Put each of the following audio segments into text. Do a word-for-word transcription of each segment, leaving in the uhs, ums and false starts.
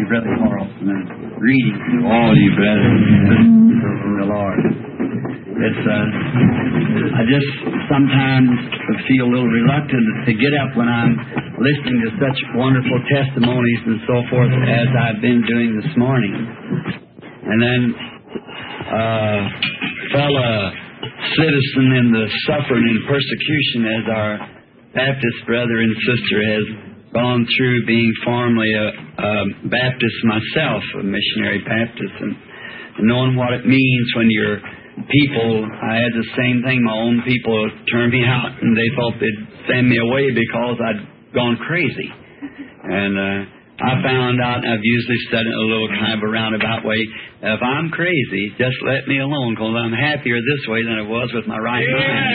Brother Carlson, and greetings to all you brothers and sisters in the Lord. It's, uh, I just sometimes feel a little reluctant to get up when I'm listening to such wonderful testimonies and so forth as I've been doing this morning. And then, uh, fellow citizen in the suffering and persecution as our Baptist brother and sister has gone through, being formerly a, a Baptist myself, a missionary Baptist, and knowing what it means when your people, I had the same thing, my own people turned me out and they thought they'd send me away because I'd gone crazy. And uh, I found out, I've usually said it in a little kind of a roundabout way, if I'm crazy, just let me alone, because I'm happier this way than I was with my right mind.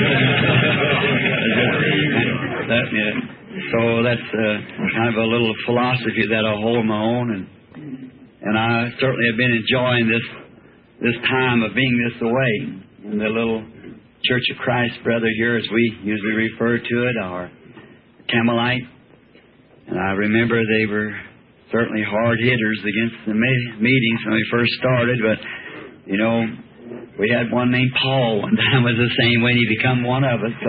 Let me, so that's uh, kind of a little philosophy that I hold my own, and and I certainly have been enjoying this this time of being this away. And the little Church of Christ brother here, as we usually refer to it, our Campbellite. And I remember they were certainly hard hitters against the meetings when we first started, but, you know, we had one named Paul one time was the same way, and he become one of us. So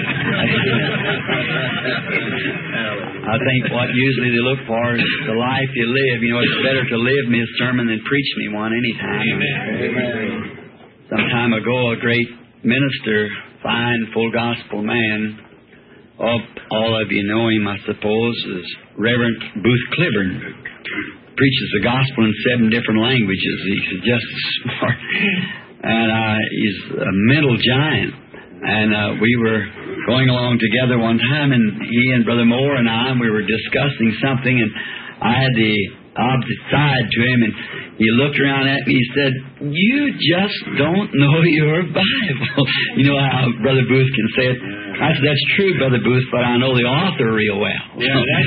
I think what usually they look for is the life you live. You know, it's better to live me a sermon than preach me one anytime. Amen. Some time ago, a great minister, fine, full gospel man, all, all of you know him, I suppose, is Reverend Booth Cliburn. Preaches the gospel in seven different languages. He's just smart. And uh, he's a mental giant. And uh, we were going along together one time, and he and Brother Moore and I, we were discussing something, and I had the opposite side to him, and he looked around at me, he said, "You just don't know your Bible." You know how Brother Booth can say it? I said, "That's true, Brother Booth, but I know the author real well." Yeah, that's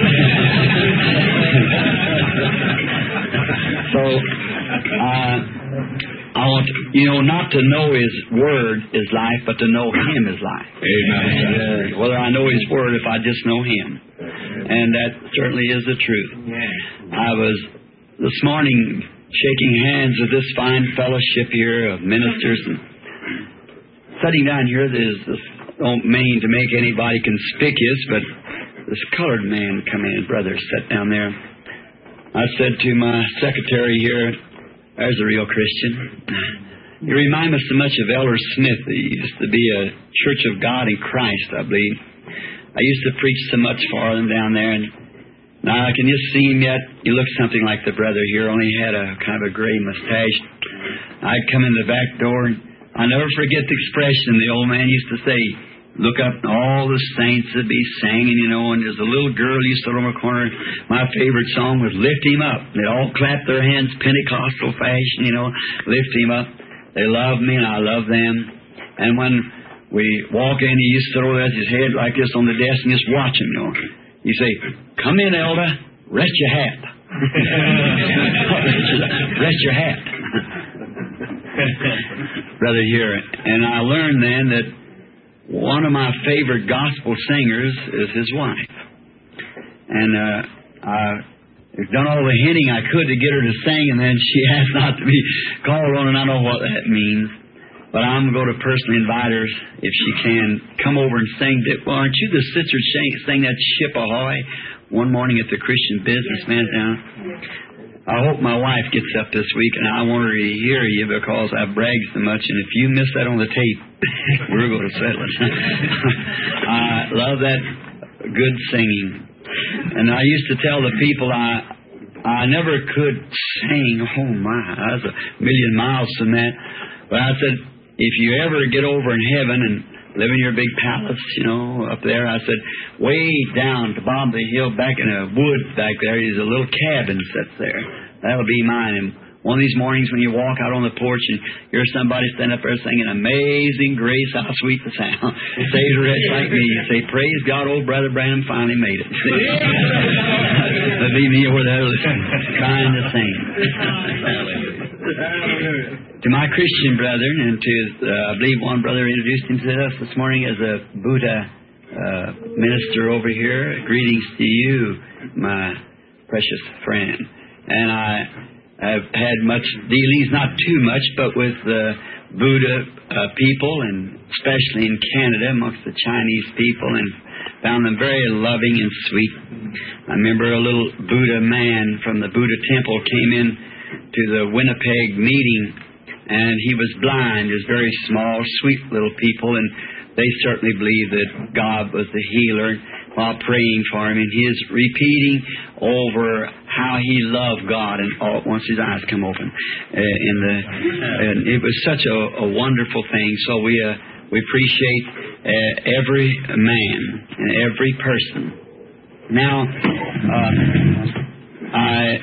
So, uh, I want, you know, not to know His Word is life, but to know Him is life. Amen. Uh, whether I know His Word, if I just know Him. And that certainly is the truth. I was this morning shaking hands with this fine fellowship here of ministers, and sitting down here, there's this, don't mean to make anybody conspicuous, but this colored man come in, brother, sat down there. I said to my secretary here, "There's a real Christian. You remind me so much of Elder Smith. He used to be a Church of God in Christ, I believe. I used to preach so much for them down there, and now I can just see him yet. He looked something like the brother here, only he had a kind of a gray mustache. I'd come in the back door, and I never forget the expression the old man used to say. Look up, and all the saints would be singing, you know, and there's a little girl used to sit on the corner. My favorite song was Lift Him Up. They'd all clap their hands, Pentecostal fashion, you know, lift Him up. They love me, and I love them. And when we walk in, he used to sit over there with his head like this on the desk and just watch him, you know. You say, "Come in, elder, rest your hat." Rest your hat. Brother here. And I learned then that one of my favorite gospel singers is his wife. And uh, I've done all the hinting I could to get her to sing, and then she asked not to be called on, and I know what that means. But I'm going to personally invite her, if she can, come over and sing. Well, aren't you the sister sing, sing that Ship Ahoy one morning at the Christian Businessman's down? I hope my wife gets up this week, and I want her to hear you because I brag so much, and if you miss that on the tape, we're going to settle it. I love that good singing. And I used to tell the people I I never could sing. Oh, my, I was a million miles from that. But I said, if you ever get over in heaven and live in your big palace, you know, up there, I said, way down to the bottom of the hill, back in a wood back there, there's a little cabin sits there. That'll be mine. And one of these mornings when you walk out on the porch and hear somebody stand up there singing Amazing Grace, how sweet the sound. Saves a wretch like me. You say, praise God, old Brother Branham finally made it. That'll be me over there trying to sing. To my Christian brethren, and to, uh, I believe one brother introduced himself this morning as a Buddha uh, minister over here. Greetings to you, my precious friend. and I have had much dealings, not too much, but with the Buddha uh, people, and especially in Canada amongst the Chinese people, and found them very loving and sweet. I remember a little Buddha man from the Buddha temple came in to the Winnipeg meeting, and he was blind. He was very small, sweet little people, and they certainly believed that God was the healer while praying for him, and he is repeating over how he loved God, and all at once his eyes come open. Uh, in the, and it was such a, a wonderful thing. So we uh, we appreciate uh, every man and every person. Now, uh, I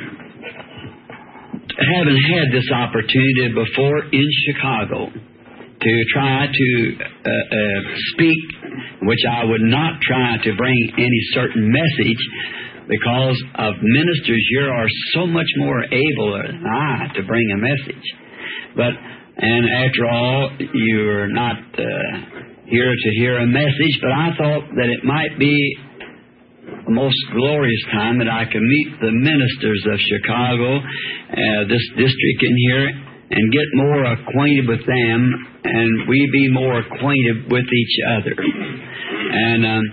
haven't had this opportunity before in Chicago to try to uh, uh, speak, which I would not try to bring any certain message, because of ministers here are so much more able than I to bring a message. But, and after all, you're not uh, here to hear a message, but I thought that it might be a most glorious time that I could meet the ministers of Chicago, uh, this district in here, and get more acquainted with them, and we be more acquainted with each other. And um,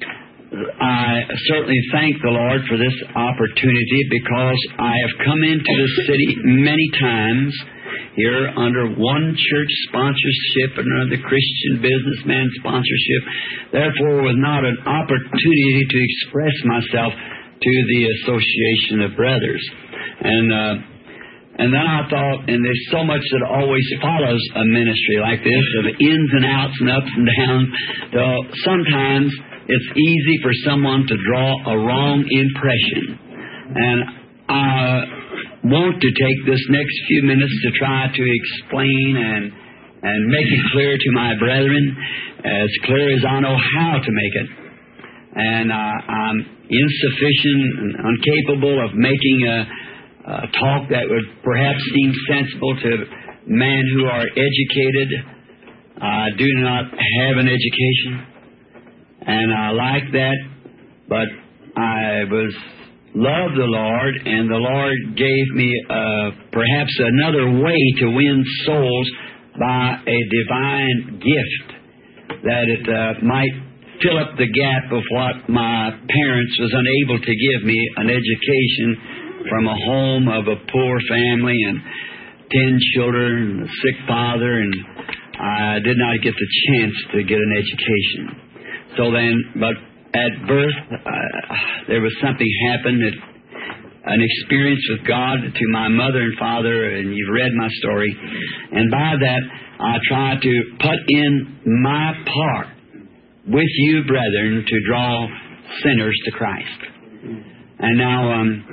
I certainly thank the Lord for this opportunity, because I have come into the city many times here under one church sponsorship and under the Christian businessman sponsorship. Therefore, was not an opportunity to express myself to the Association of Brothers. And uh, and then I thought, and there's so much that always follows a ministry like this, of ins and outs and ups and downs. So sometimes it's easy for someone to draw a wrong impression. And I want to take this next few minutes to try to explain and and make it clear to my brethren, as clear as I know how to make it. And uh, I'm insufficient and incapable of making a, a talk that would perhaps seem sensible to men who are educated. I do not have an education, and I like that, but I was loved the Lord, and the Lord gave me uh, perhaps another way to win souls by a divine gift, that it uh, might fill up the gap of what my parents was unable to give me, an education from a home of a poor family and ten children and a sick father, and I did not get the chance to get an education. So then, but at birth, uh, there was something happened, that an experience with God to my mother and father, and you've read my story. And by that, I try to put in my part with you, brethren, to draw sinners to Christ. And now, um,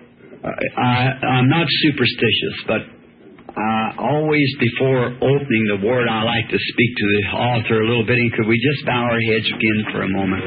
I, I'm not superstitious, but uh, always before opening the Word, I like to speak to the author a little bit. And could we just bow our heads again for a moment?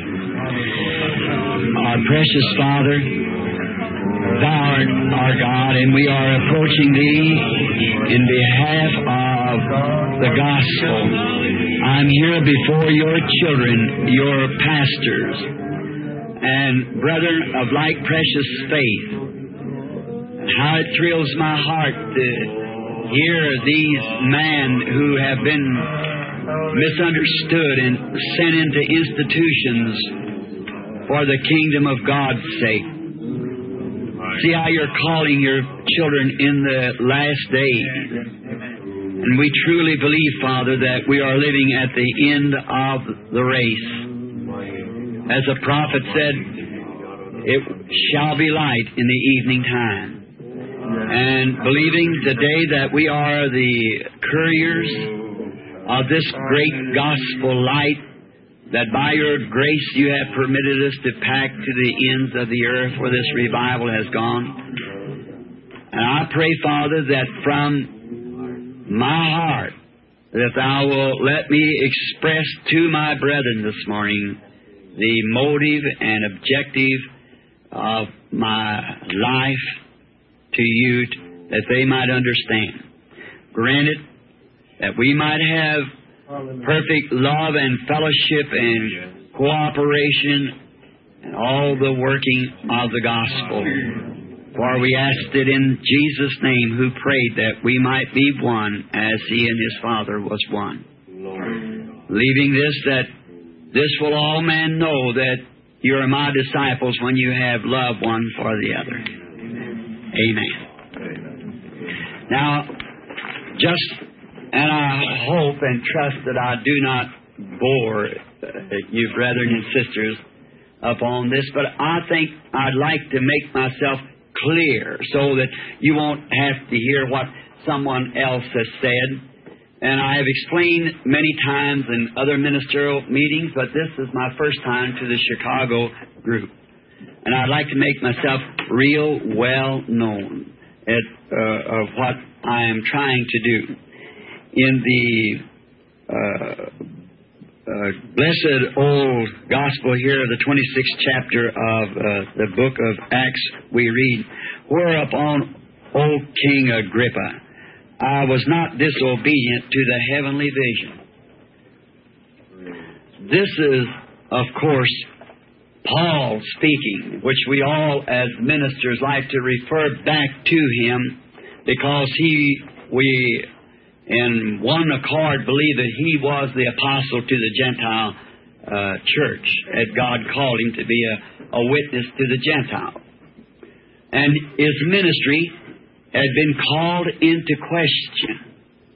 Our precious Father, Thou art our God, and we are approaching Thee in behalf of the gospel. I'm here before your children, your pastors, and brethren of like precious faith. How it thrills my heart to hear these men who have been misunderstood and sent into institutions for the kingdom of God's sake. See how you're calling your children in the last days. And we truly believe, Father, that we are living at the end of the race. As the prophet said, it shall be light in the evening time. And believing today that we are the couriers of this great gospel light, that by your grace you have permitted us to pack to the ends of the earth where this revival has gone. And I pray, Father, that from my heart, that Thou will let me express to my brethren this morning the motive and objective of my life to you, that they might understand. Granted, that we might have perfect love and fellowship and cooperation and all the working of the gospel. For we asked it in Jesus' name, who prayed that we might be one as He and His Father was one. Leaving this, that this will all men know that you are my disciples when you have love one for the other. Amen. Now, just, and I hope and trust that I do not bore you brethren and sisters upon this, but I think I'd like to make myself clear so that you won't have to hear what someone else has said. And I have explained many times in other ministerial meetings, but this is my first time to the Chicago group. And I'd like to make myself real well known at uh, of what I am trying to do. In the uh, uh, blessed old gospel here, the twenty-sixth chapter of uh, the book of Acts, we read, "Whereupon, O King Agrippa, I was not disobedient to the heavenly vision." This is, of course, Paul speaking, which we all as ministers like to refer back to him, because he, we in one accord believe that he was the apostle to the Gentile uh, church, that God called him to be a, a witness to the Gentiles. And his ministry had been called into question.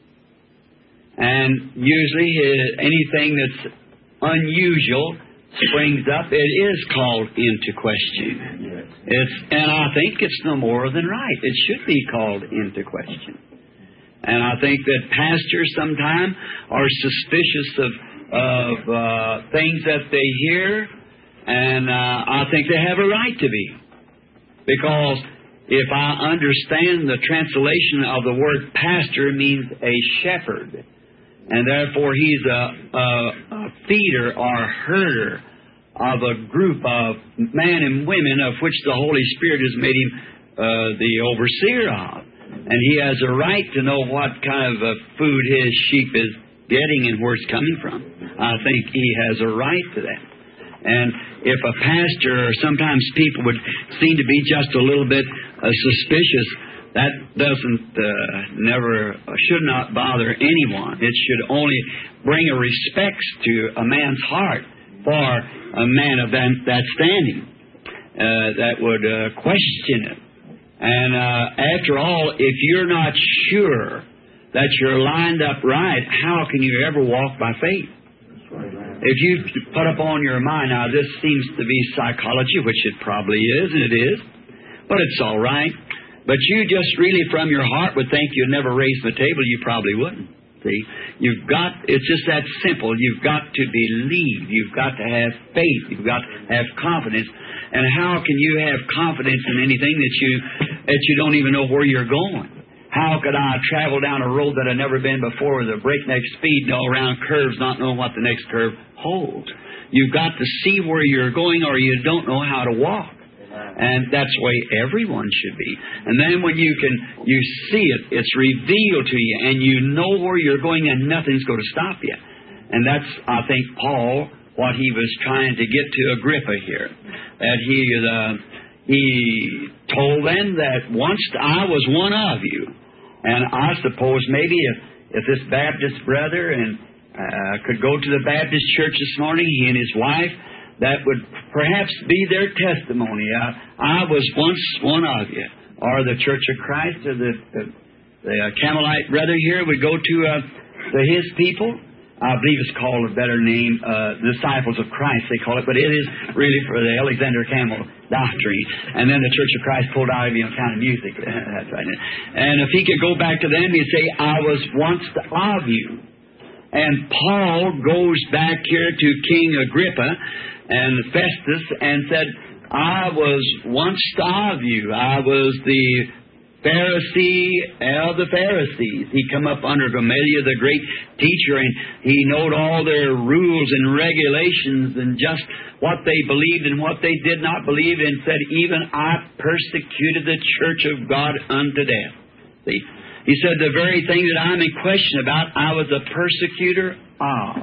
And usually uh, anything that's unusual springs up, it is called into question. It's, and I think it's no more than right. It should be called into question. And I think that pastors sometimes are suspicious of, of uh, things that they hear, and uh, I think they have a right to be. Because if I understand the translation of the word pastor means a shepherd, and therefore he's a, a, a feeder or herder of a group of men and women of which the Holy Spirit has made him uh, the overseer of. And he has a right to know what kind of uh, food his sheep is getting and where it's coming from. I think he has a right to that. And if a pastor, or sometimes people would seem to be just a little bit uh, suspicious, that doesn't, uh, never, uh, should not bother anyone. It should only bring a respect to a man's heart for a man of that, that standing uh, that would uh, question it. And uh, after all, if you're not sure that you're lined up right, how can you ever walk by faith? If you put upon your mind, now this seems to be psychology, which it probably is, and it is, but it's all right. But you just really from your heart would think you'd never raise the table, you probably wouldn't. See, you've got, it's just that simple. You've got to believe. You've got to have faith. You've got to have confidence. And how can you have confidence in anything that you that you don't even know where you're going? How could I travel down a road that I've never been before with a breakneck speed and all around curves, not knowing what the next curve holds? You've got to see where you're going, or you don't know how to walk. And that's the way everyone should be. And then when you can, you see it, it's revealed to you, and you know where you're going, and nothing's going to stop you. And that's, I think, Paul, what he was trying to get to Agrippa here. That he, uh, he told them that once I was one of you. And I suppose maybe if, if this Baptist brother and uh, could go to the Baptist church this morning, he and his wife, that would perhaps be their testimony. Uh, I was once one of you. Or the Church of Christ, or the, the, the Camelite brother here would go to, uh, to his people. I believe it's called a better name, uh, Disciples of Christ, they call it, but it is really for the Alexander Campbell doctrine. And then the Church of Christ pulled out of him kind of music. That's right. And if he could go back to them, he'd say, I was once of you. And Paul goes back here to King Agrippa and Festus and said, I was once of you. I was the Pharisee of the Pharisees. He come up under Gamaliel, the great teacher, and he knowed all their rules and regulations and just what they believed and what they did not believe, and said, even I persecuted the church of God unto death. See? He said, the very thing that I'm in question about, I was a persecutor of.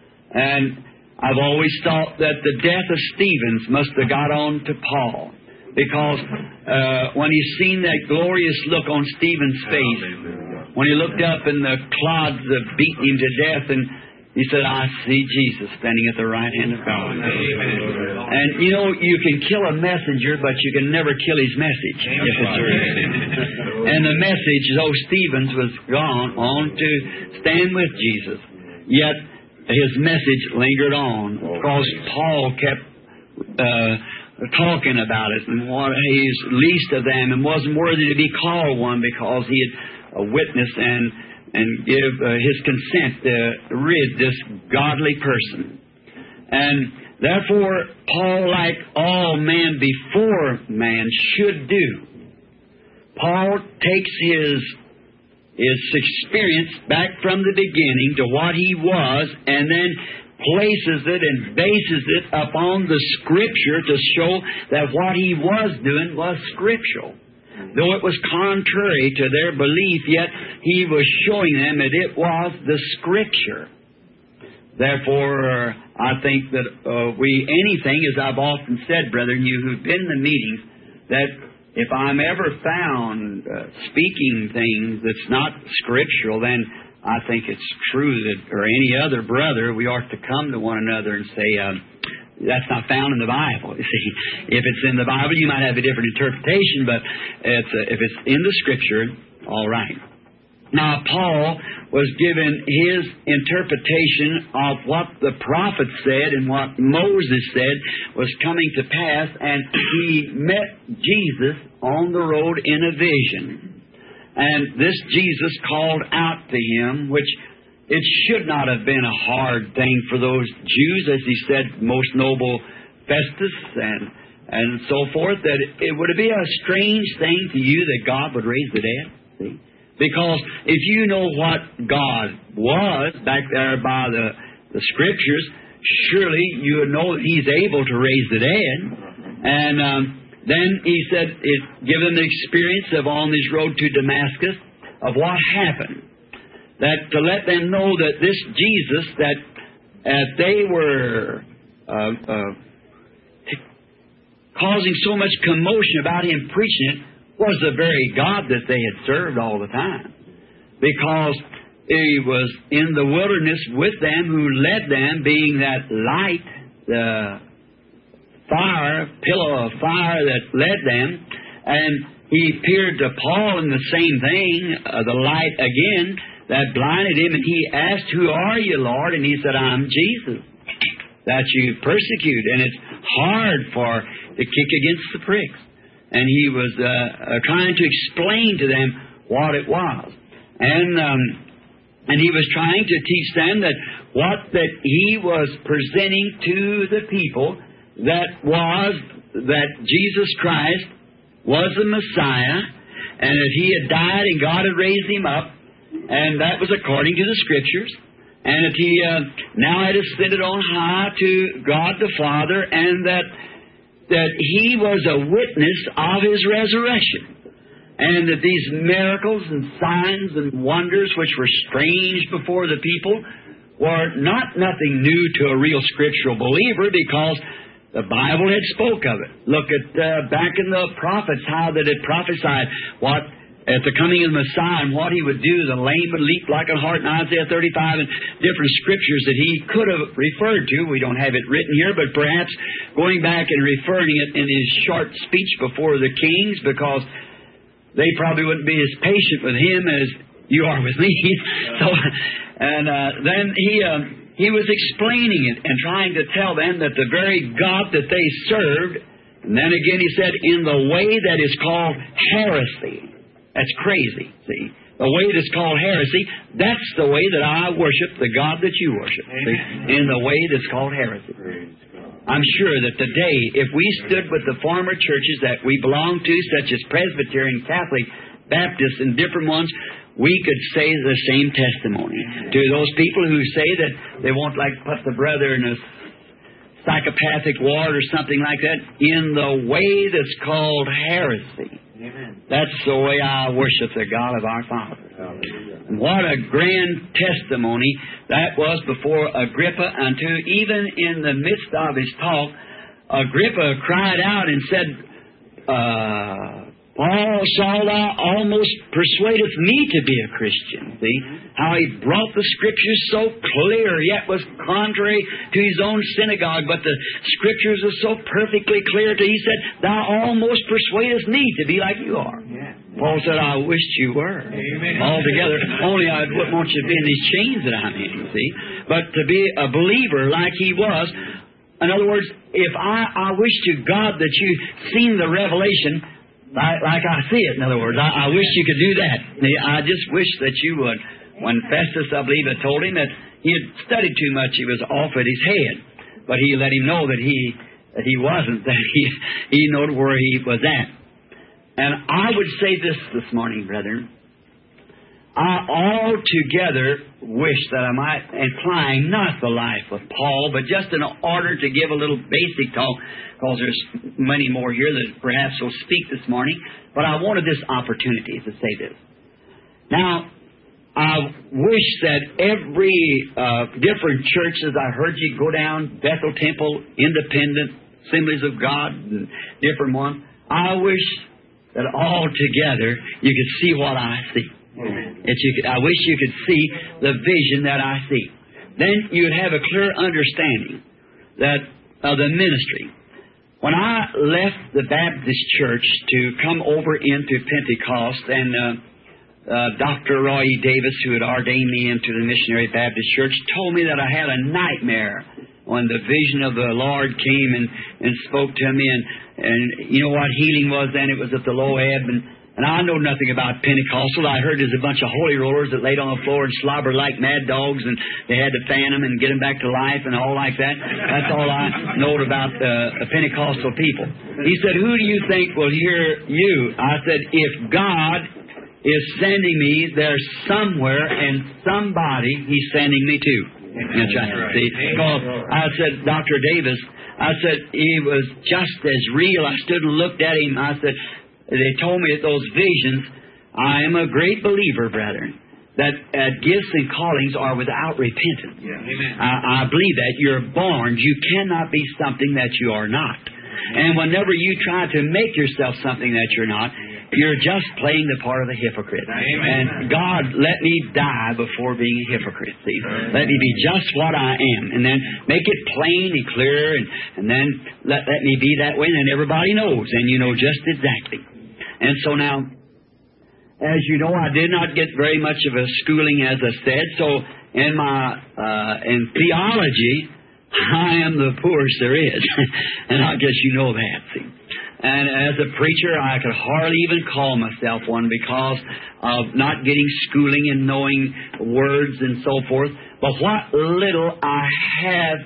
And I've always thought that the death of Stephen must have got on to Paul. Because uh, when he seen that glorious look on Stephen's face, when he looked up and the clods of beating him to death, and he said, I see Jesus standing at the right hand of God. Amen. And you know, you can kill a messenger, but you can never kill his message. If it's real. And the message, though Stephen's was gone on to stand with Jesus, yet his message lingered on, because Paul kept uh, talking about it, and what he's least of them, and wasn't worthy to be called one, because he had a witness and and give uh, his consent to rid this godly person. And therefore, Paul, like all men before man should do, Paul takes his his experience back from the beginning to what he was, and then places it and bases it upon the Scripture to show that what he was doing was scriptural. Though it was contrary to their belief, yet he was showing them that it was the Scripture. Therefore, uh, I think that uh, we, anything, as I've often said, brethren, you who've been in the meetings, that if I'm ever found uh, speaking things that's not scriptural, then I think it's true that, or any other brother, we ought to come to one another and say, uh, that's not found in the Bible. You see, if it's in the Bible, you might have a different interpretation, but it's, uh, if it's in the Scripture, all right. Now, Paul was given his interpretation of what the prophet said and what Moses said was coming to pass, and he met Jesus on the road in a vision. And this Jesus called out to him, which it should not have been a hard thing for those Jews, as he said, most noble Festus and and so forth, that it would be a strange thing to you that God would raise the dead. See? Because if you know what God was back there by the, the Scriptures, surely you would know that He's able to raise the dead. And um, then he said, it give them the experience of on this road to Damascus of what happened. That to let them know that this Jesus, that as they were uh, uh, t- causing so much commotion about Him preaching it, was the very God that they had served all the time. Because He was in the wilderness with them, who led them, being that light, the fire, pillar of fire that led them. And He appeared to Paul in the same thing, uh, the light again, that blinded him, and he asked, Who are you, Lord? And he said, I'm Jesus, that you persecute. And it's hard for to kick against the pricks. And he was uh, uh, trying to explain to them what it was. And um, and he was trying to teach them that what that he was presenting to the people, that was that Jesus Christ was the Messiah, and that He had died and God had raised Him up, and that was according to the Scriptures, and that He uh, now had ascended on high to God the Father, and that that He was a witness of His resurrection, and that these miracles and signs and wonders, which were strange before the people, were not nothing new to a real scriptural believer, because the Bible had spoke of it. Look at uh, back in the prophets, how that it prophesied what at the coming of the Messiah and what He would do. The lame would leap like a hart in Isaiah thirty-five, and different scriptures that He could have referred to. We don't have it written here, but perhaps going back and referring it in His short speech before the kings, because they probably wouldn't be as patient with Him as you are with me. So, and uh, then He uh, He was explaining it and trying to tell them that the very God that they served, and then again He said, in the way that is called heresy. That's crazy, see. The way that's called heresy, that's the way that I worship the God that you worship. See? In the way that's called heresy. I'm sure that today, if we stood with the former churches that we belong to, such as Presbyterian, Catholic, Baptist, and different ones, we could say the same testimony to those people who say that they won't like put the brother in a psychopathic ward or something like that, in the way that's called heresy. Amen. That's the way I worship the God of our Father. And what a grand testimony that was before Agrippa, unto even in the midst of his talk, Agrippa cried out and said, uh, Paul, Saul, thou almost persuadeth me to be a Christian. See how he brought the Scriptures so clear, yet was contrary to his own synagogue. But the Scriptures are so perfectly clear to he said, thou almost persuadest me to be like you are. Yeah. Paul said, I wished you were. Amen. Altogether, only I wouldn't want you to be in these chains that I'm in, see. But to be a believer like he was, in other words, if I, I wish to God that you seen the revelation Like, like I see it, in other words. I, I wish you could do that. I just wish that you would. When Festus, I believe, had told him that he had studied too much, he was off at his head. But he let him know that he that he wasn't, that he, he knew where he was at. And I would say this this morning, brethren. I altogether wish that I might incline not the life of Paul, but just in order to give a little basic talk, because there's many more here that perhaps will speak this morning, but I wanted this opportunity to say this. Now, I wish that every uh, different churches I heard you go down, Bethel Temple, Independent, Assemblies of God, and different ones, I wish that all together you could see what I see. That you could, I wish you could see the vision that I see. Then you'd have a clear understanding that of the ministry. When I left the Baptist church to come over into Pentecost, and uh, uh, Doctor Roy E. Davis, who had ordained me into the Missionary Baptist Church, told me that I had a nightmare when the vision of the Lord came and, and spoke to me. And, and you know what healing was then? It was at the low ebb. And And I know nothing about Pentecostal. I heard there's a bunch of holy rollers that laid on the floor and slobbered like mad dogs, and they had to fan them and get them back to life and all like that. That's all I know about uh, Pentecostal people. He said, who do you think will hear you? I said, if God is sending me, there's somewhere and somebody He's sending me to. That's right. See, because I said, Doctor Davis, I said, he was just as real. I stood and looked at him. I said, they told me that those visions, I am a great believer, brethren, that uh, gifts and callings are without repentance. Yeah, amen. I, I believe that. You're born. You cannot be something that you are not. And whenever you try to make yourself something that you're not, you're just playing the part of a hypocrite. Amen. And God, let me die before being a hypocrite. See? Let me be just what I am. And then make it plain and clear, and, and then let, let me be that way, and then everybody knows, and you know just exactly. And so now, as you know, I did not get very much of a schooling, as I said. So in my uh, in theology, I am the poorest there is, and I guess you know that. See, and as a preacher, I could hardly even call myself one because of not getting schooling and knowing words and so forth. But what little I have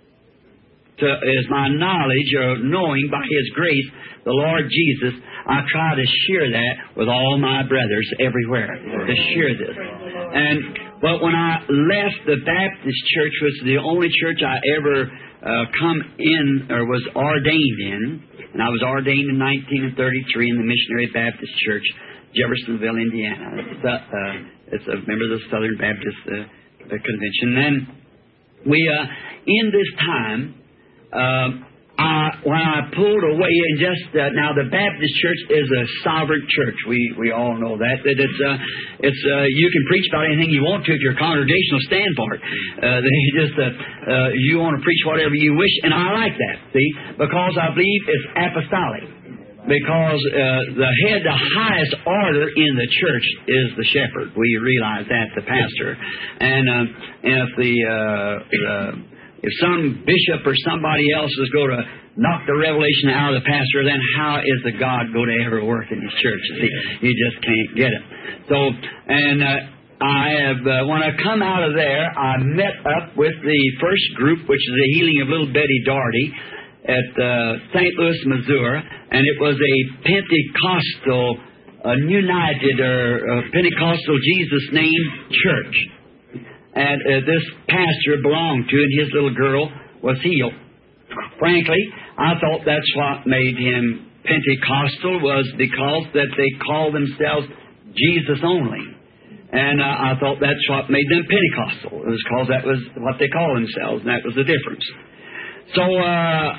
to, is my knowledge or knowing by His grace, the Lord Jesus. I try to share that with all my brothers everywhere, to share this. And but when I left the Baptist church, which was the only church I ever uh, come in or was ordained in, and I was ordained in nineteen thirty-three in the Missionary Baptist Church, Jeffersonville, Indiana. It's a, uh, it's a member of the Southern Baptist uh, Convention. And we, uh, in this time, uh, Uh, when I pulled away and just uh, now the Baptist Church is a sovereign church. We we all know that that it's uh, it's uh, you can preach about anything you want to if your congregational stand for it. Uh, they just uh, uh, you want to preach whatever you wish, and I like that. See, because I believe it's apostolic. Because uh, the head, the highest order in the church is the shepherd. We realize that, the pastor, and um, and if the uh, the If some bishop or somebody else is going to knock the revelation out of the pastor, then how is the God going to ever work in His church? See, you just can't get it. So, and uh, I have, uh, when I come out of there, I met up with the first group, which is the healing of little Betty Daugherty at uh, Saint Louis, Missouri, and it was a Pentecostal, a United or a Pentecostal Jesus name church. And uh, this pastor belonged to, and his little girl was healed. Frankly, I thought that's what made him Pentecostal, was because that they called themselves Jesus only. And uh, I thought that's what made them Pentecostal. It was because that was what they called themselves, and that was the difference. So uh,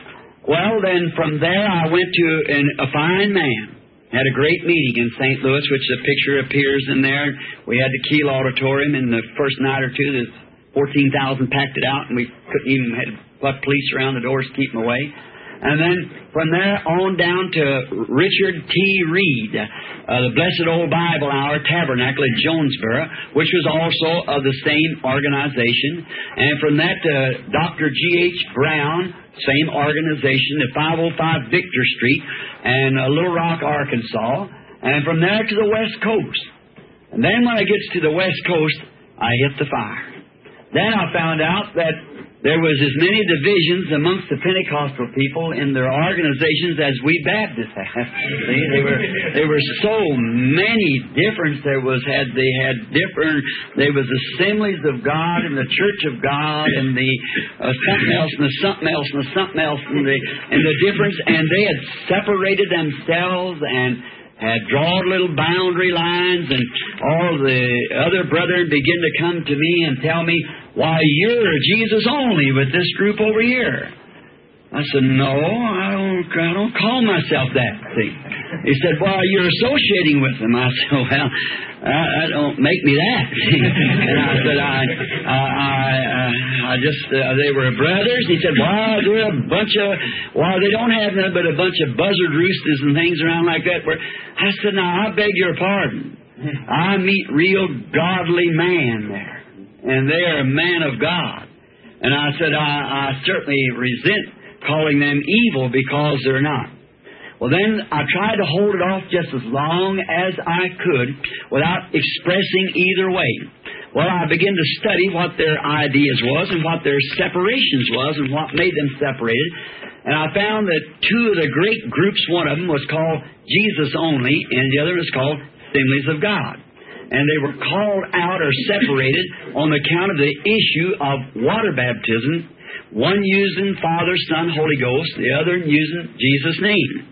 Well, then from there I went to an, a fine man. Had a great meeting in Saint Louis, which the picture appears in there. We had the Kiel Auditorium, and the first night or two, there's fourteen thousand packed it out, and we couldn't even had put police around the doors to keep them away. And then from there on down to Richard T. Reed, uh, the Blessed Old Bible Hour Tabernacle at Jonesboro, which was also of the same organization. And from that to Doctor G H Brown, same organization, at five oh five Victor Street and uh, Little Rock, Arkansas. And from there to the West Coast. And then when I get to the West Coast, I hit the fire. Then I found out that there was as many divisions amongst the Pentecostal people in their organizations as we Baptists have. See, they were there were so many different. There was had they had different. There was Assemblies of God and the Church of God and the uh, something else and the something else and the something else and the and the difference. And they had separated themselves and had drawn little boundary lines, and all the other brethren began to come to me and tell me, why, you're Jesus only with this group over here. I said, no, I don't, I don't call myself that. See? He said, well, you're associating with them. I said, well, I, I don't make me that. And I said, I, I, I, I just, uh, they were brothers. He said, well, they're a bunch of, well, they don't have nothing but a bunch of buzzard roosters and things around like that. Where I said, now, I beg your pardon. I meet real godly man there, and they are a man of God. And I said, I, I certainly resent calling them evil because they're not. Well, then I tried to hold it off just as long as I could without expressing either way. Well, I began to study what their ideas was and what their separations was and what made them separated. And I found that two of the great groups, one of them was called Jesus Only, and the other was called Assemblies of God. And they were called out or separated on account of the issue of water baptism, one using Father, Son, Holy Ghost, the other using Jesus' name.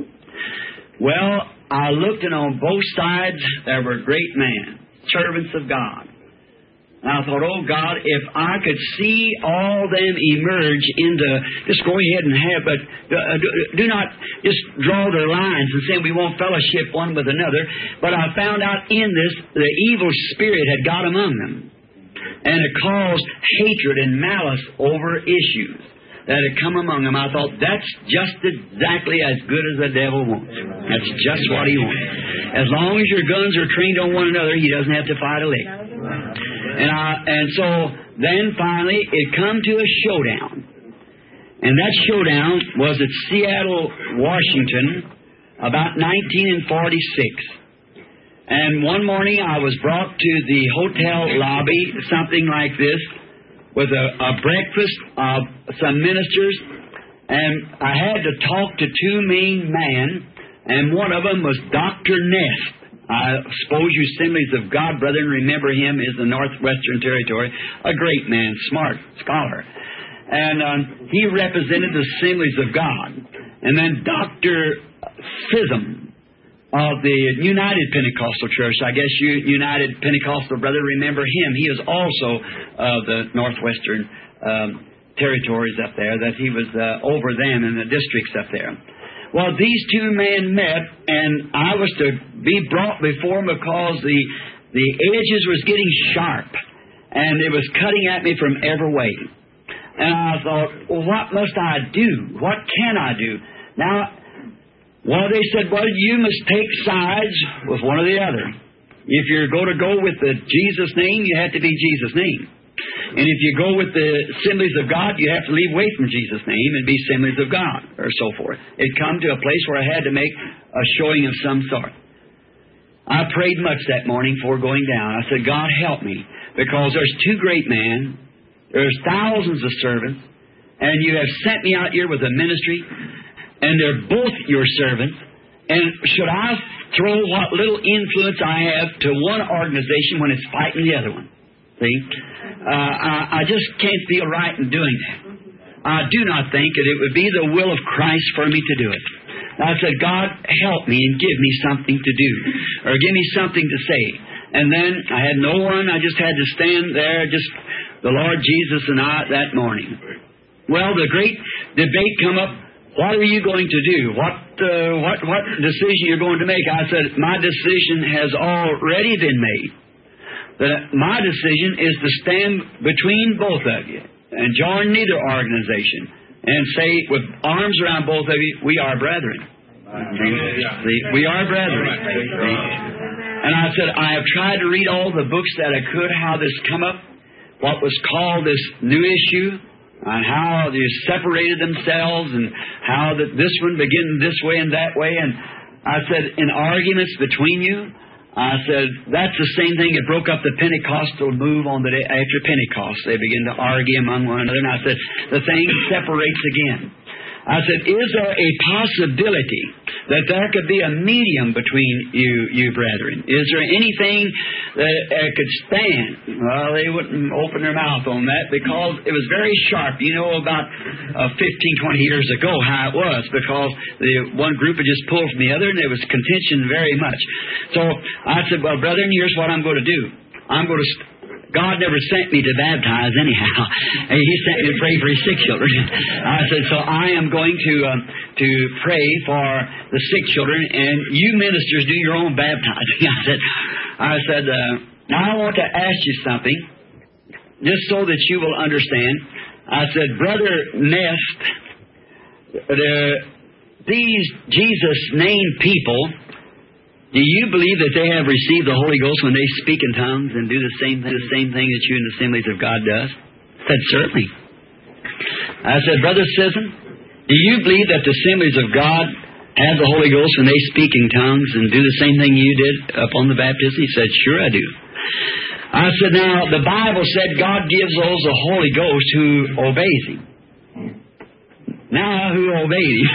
Well, I looked, and on both sides there were great men, servants of God. And I thought, oh God, if I could see all them emerge into, just go ahead and have, but do not just draw their lines and say we won't fellowship one with another. But I found out in this, the evil spirit had got among them. And it caused hatred and malice over issues that had come among them. I thought, that's just exactly as good as the devil wants. That's just what he wants. As long as your guns are trained on one another, he doesn't have to fight a lick. And, I, and so then finally it come to a showdown. And that showdown was at Seattle, Washington, about nineteen forty-six. And one morning I was brought to the hotel lobby, something like this, with a, a breakfast of some ministers. And I had to talk to two main men, and one of them was Doctor Ness. I suppose you Assemblies of God, brethren, remember him is the Northwestern Territory. A great man, smart, scholar. And um, he represented the Assemblies of God. And then Doctor Sism of the United Pentecostal Church. I guess you United Pentecostal, brother, remember him. He is also of the Northwestern um, Territories up there, that he was uh, over them in the districts up there. Well, these two men met, and I was to be brought before them because the the edges was getting sharp, and it was cutting at me from every way. And I thought, well, what must I do? What can I do? Now, well, they said, well, you must take sides with one or the other. If you're going to go with the Jesus name, you have to be Jesus' name. And if you go with the Assemblies of God, you have to leave away from Jesus' name and be Assemblies of God, or so forth. It come to a place where I had to make a showing of some sort. I prayed much that morning before going down. I said, God, help me, because there's two great men, there's thousands of servants, and you have sent me out here with a ministry, and they're both your servants, and should I throw what little influence I have to one organization when it's fighting the other one? See? Uh, I, I just can't feel right in doing that. I do not think that it would be the will of Christ for me to do it. I said, God, help me and give me something to do, or give me something to say. And then I had no one. I just had to stand there, just the Lord Jesus and I that morning. Well, the great debate come up. what are you going to do? What uh, what what decision you're going to make? I said, my decision has already been made. That my decision is to stand between both of you and join neither organization and say with arms around both of you, we are brethren. See, we are brethren. See? And I said, I have tried to read all the books that I could, how this come up, what was called this new issue, and how they separated themselves, and how that this one began this way and that way. And I said, in arguments between you, I said, that's the same thing that broke up the Pentecostal move on the day after Pentecost. They began to argue among one another. And I said, the thing separates again. I said, is there a possibility that there could be a medium between you, you brethren? Is there anything that uh, could stand? Well, they wouldn't open their mouth on that because it was very sharp. You know, about uh, fifteen, twenty years ago how it was, because the one group had just pulled from the other and there was contention very much. So I said, well, brethren, here's what I'm going to do. I'm going to... St- God never sent me to baptize anyhow. He sent me to pray for His sick children. I said, so I am going to um, to pray for the sick children, and you ministers do your own baptizing. I said, I said, uh, now I want to ask you something, just so that you will understand. I said, Brother Nest, the, these Jesus-named people, do you believe that they have received the Holy Ghost when they speak in tongues and do the same thing, the same thing that you in the Assemblies of God does? I said, certainly. I said, Brother Sisson, do you believe that the Assemblies of God have the Holy Ghost when they speak in tongues and do the same thing you did upon the baptism? He said, sure I do. I said, now, the Bible said God gives those the Holy Ghost who obeys Him. Now, who obeyed Him?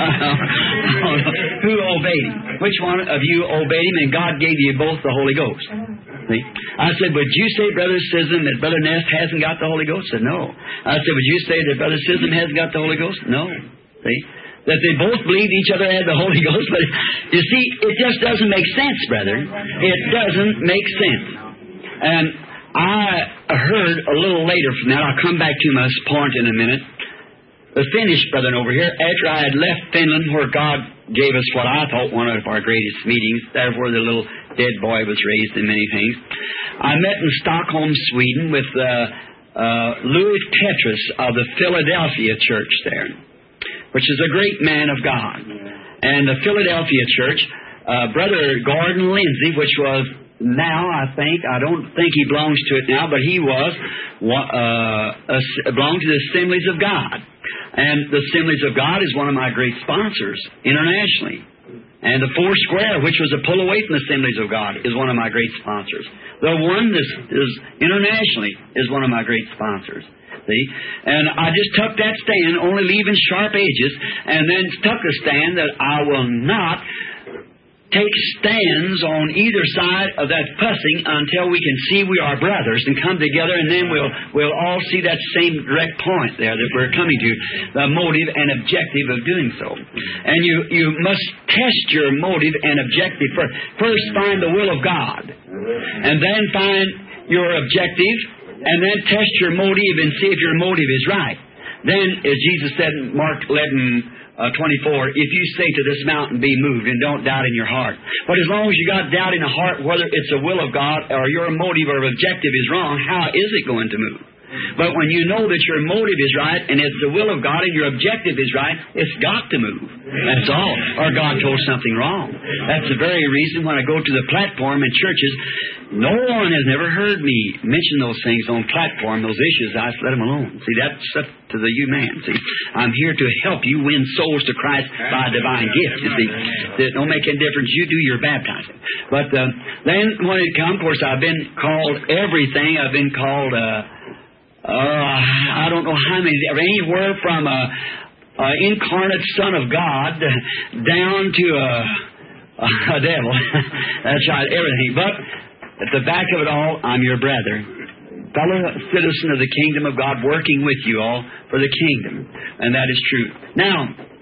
Who obeyed Him? Which one of you obeyed Him, and God gave you both the Holy Ghost? See? I said, would you say, Brother Sisson, that Brother Nest hasn't got the Holy Ghost? I said, no. I said, would you say that Brother Sisson hasn't got the Holy Ghost? No. See? That they both believed each other had the Holy Ghost. But you see, it just doesn't make sense, brother. It doesn't make sense. And I heard a little later from that, I'll come back to my point in a minute, the Finnish brethren over here, after I had left Finland, where God gave us what I thought one of our greatest meetings, there where the little dead boy was raised and many things, I met in Stockholm, Sweden, with uh, uh, Louis Petrus of the Philadelphia church there, which is a great man of God. And the Philadelphia church, uh, Brother Gordon Lindsay, which was now, I think, I don't think he belongs to it now, but he was, uh, belonged to the Assemblies of God. And the Assemblies of God is one of my great sponsors internationally. And the Four Square, which was a pull away from the Assemblies of God, is one of my great sponsors. The Oneness is internationally is one of my great sponsors. See? And I just took that stand, only leaving sharp edges, and then took a stand that I will not take stands on either side of that fussing until we can see we are brothers and come together, and then we'll we'll all see that same direct point there that we're coming to, the motive and objective of doing so. And you, you must test your motive and objective first. First find the will of God, and then find your objective, and then test your motive and see if your motive is right. Then, as Jesus said in Mark eleven, Uh, twenty-four, if you say to this mountain, be moved, and don't doubt in your heart. But as long as you got doubt in the heart, whether it's the will of God or your motive or objective is wrong, how is it going to move? But when you know that your motive is right, and it's the will of God, and your objective is right, it's got to move. That's all. Or God told something wrong. That's the very reason when I go to the platform in churches, no one has ever heard me mention those things on platform, those issues. I just let them alone. See, that's up to the you man. See, I'm here to help you win souls to Christ by a divine gift. You see, it don't make any difference. You do your baptizing. But uh, then when it comes, of course, I've been called everything. I've been called, uh, uh, I don't know how many, anywhere from a, a incarnate Son of God down to a, a devil. That's right, everything. But at the back of it all, I'm your brother, fellow citizen of the kingdom of God, working with you all for the kingdom. And that is true. Now,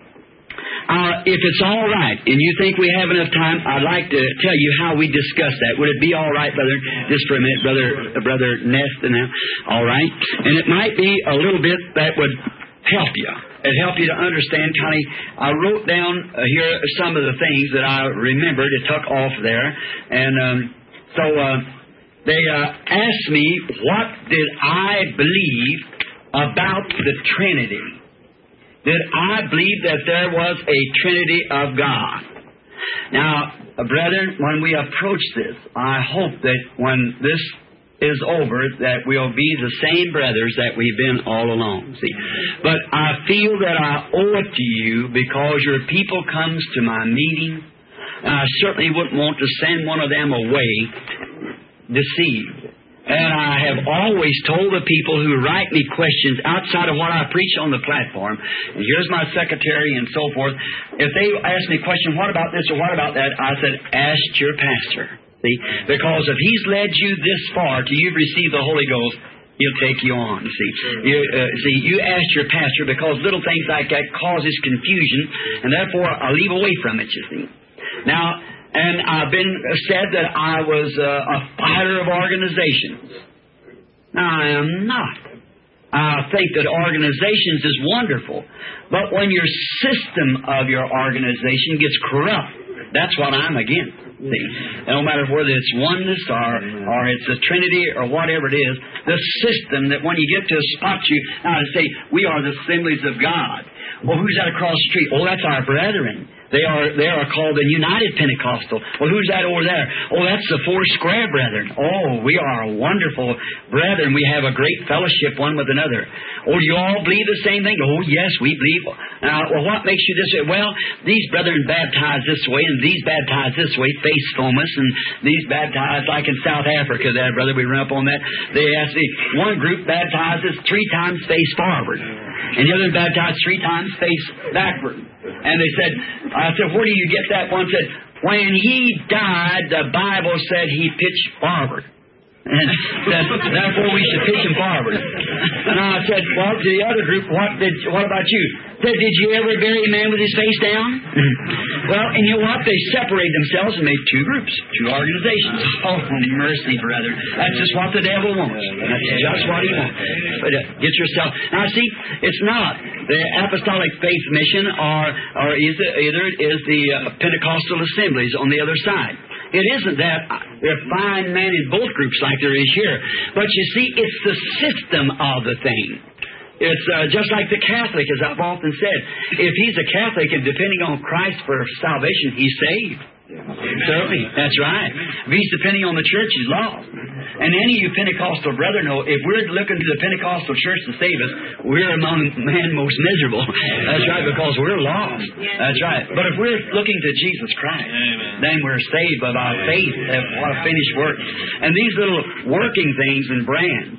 uh, if it's all right, and you think we have enough time, I'd like to tell you how we discuss that. Would it be all right, brother? Just for a minute, brother, uh, brother Nest, and now, all right. And it might be a little bit that would help you. it help you to understand, Connie. I wrote down uh, here some of the things that I remembered. It took off there. And um, so uh, they uh, asked me, what did I believe about the Trinity? Did I believe that there was a Trinity of God? Now, uh, brethren, when we approach this, I hope that when this is over, that we'll be the same brothers that we've been all along. See, but I feel that I owe it to you because your people comes to my meeting, and I certainly wouldn't want to send one of them away deceived. And I have always told the people who write me questions outside of what I preach on the platform, and here's my secretary and so forth, if they ask me a question, what about this or what about that, I said, ask your pastor. See, because if He's led you this far till you've received the Holy Ghost, He'll take you on. See, you, uh, see, you ask your pastor because little things like that causes confusion, and therefore I'll leave away from it. You see, now, and I've been said that I was uh, a fighter of organizations. Now I am not. I think that organizations is wonderful, but when your system of your organization gets corrupt, that's what I'm against. See, no matter whether it's oneness or or it's a Trinity or whatever it is, the system that when you get to a spot, you now I say we are the assemblies of God. Well, who's that across the street? Oh, that's our brethren. They are they are called the United Pentecostal. Well, who's that over there? Oh, that's the Four Square Brethren. Oh, we are wonderful brethren. We have a great fellowship one with another. Oh, do you all believe the same thing? Oh, yes, we believe. Now, well, what makes you this way? Well, these brethren baptize this way, and these baptize this way, face fomus, and these baptize like in South Africa there, brother. We run up on that. They ask the one group baptizes three times face forward, and the other baptized three times face backward. And they said, I said, where do you get that? One said, when he died, the Bible said he pitched forward. And said, therefore we should pitch him forward. And I said, well, to the other group, what did? What about you? Said, did you ever bury a man with his face down? Well, and you know what? They separated themselves and made two groups, two organizations. Oh, mercy, brother. That's just what the devil wants. That's just what he wants. But uh, get yourself... Now, see, it's not the Apostolic Faith Mission or, or either, either it is the uh, Pentecostal Assemblies on the other side. It isn't that there's fine men in both groups like there is here. But you see, it's the system of the thing. It's uh, just like the Catholic, as I've often said. If he's a Catholic and depending on Christ for salvation, he's saved. Certainly, that's right. If he's depending on the church, he's lost. And any of you Pentecostal brethren know, if we're looking to the Pentecostal church to save us, we're among men most miserable. That's right, because we're lost. That's right. But if we're looking to Jesus Christ, then we're saved by our faith. What a finished work. And these little working things and brands,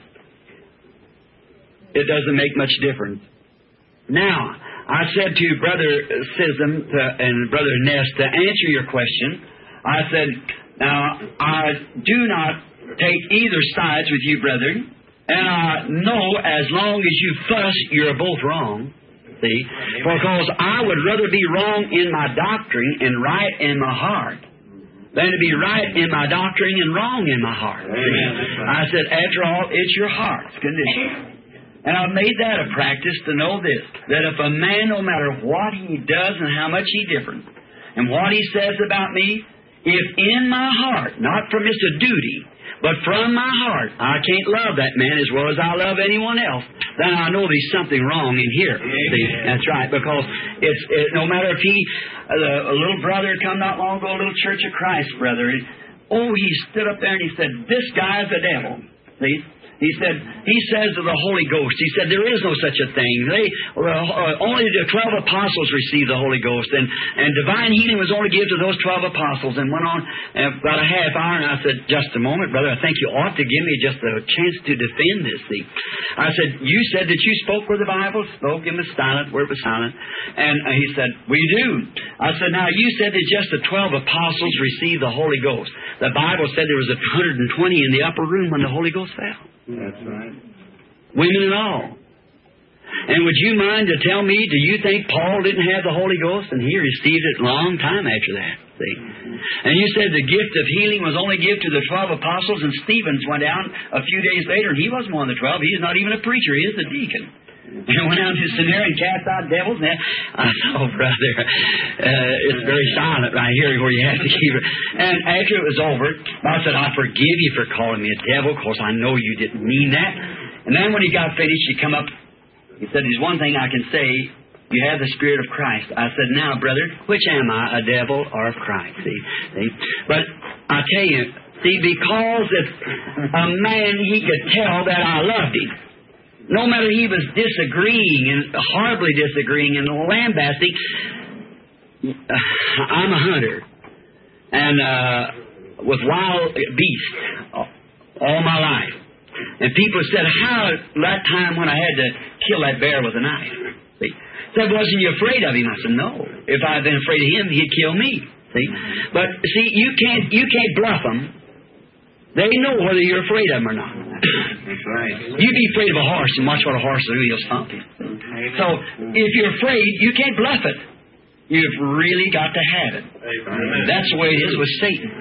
it doesn't make much difference. Now, I said to Brother Sism to, and Brother Ness to answer your question, I said, now, I do not take either sides with you, brethren, and I know as long as you fuss, you're both wrong, see, because I would rather be wrong in my doctrine and right in my heart than to be right in my doctrine and wrong in my heart. See? I said, after all, it's your heart's condition. And I've made that a practice to know this, that if a man, no matter what he does and how much he differs, and what he says about me, if in my heart, not from just a duty, but from my heart, I can't love that man as well as I love anyone else, then I know there's something wrong in here. See, that's right, because it's it, no matter if he, uh, a little brother come not long ago, a little Church of Christ brother, oh, he stood up there and he said, this guy's the devil. See? He said, he says of the Holy Ghost, he said, there is no such a thing. They uh, only the twelve apostles received the Holy Ghost, and, and divine healing was only given to those twelve apostles. And went on uh, about a half hour, and I said, just a moment, brother, I think you ought to give me just a chance to defend this. See, I said, you said that you spoke where the Bible spoke, and was silent where it was silent. And uh, he said, we do. I said, now you said that just the twelve apostles received the Holy Ghost. The Bible said there was one hundred twenty in the upper room when the Holy Ghost fell. That's right. Women and all. And would you mind to tell me, do you think Paul didn't have the Holy Ghost? And he received it a long time after that. See? And you said the gift of healing was only given to the twelve apostles, and Stephen went down a few days later, and he wasn't one of the twelve. He's not even a preacher. He is a deacon. And went out to the seminary and cast out devils. And I said, oh, brother, uh, it's very silent right here where you have to keep it. And after it was over, I said, I forgive you for calling me a devil, because I know you didn't mean that. And then when he got finished, he come up, he said, there's one thing I can say. You have the Spirit of Christ. I said, now, brother, which am I, a devil or of Christ? See, see? But I tell you, see, because if a man, he could tell that I loved him. No matter he was disagreeing and horribly disagreeing and lambasting, I'm a hunter and uh, with wild beasts all my life. And people said, how that time when I had to kill that bear with a knife? See? Said, wasn't you afraid of him? I said, no. If I had been afraid of him, he'd kill me. See? But see, you can't you can't bluff them. They know whether you're afraid of them or not. That's right. You be afraid of a horse and watch what a horse will do. He'll stomp you. So if you're afraid, you can't bluff it. You've really got to have it. That's the way it is with Satan.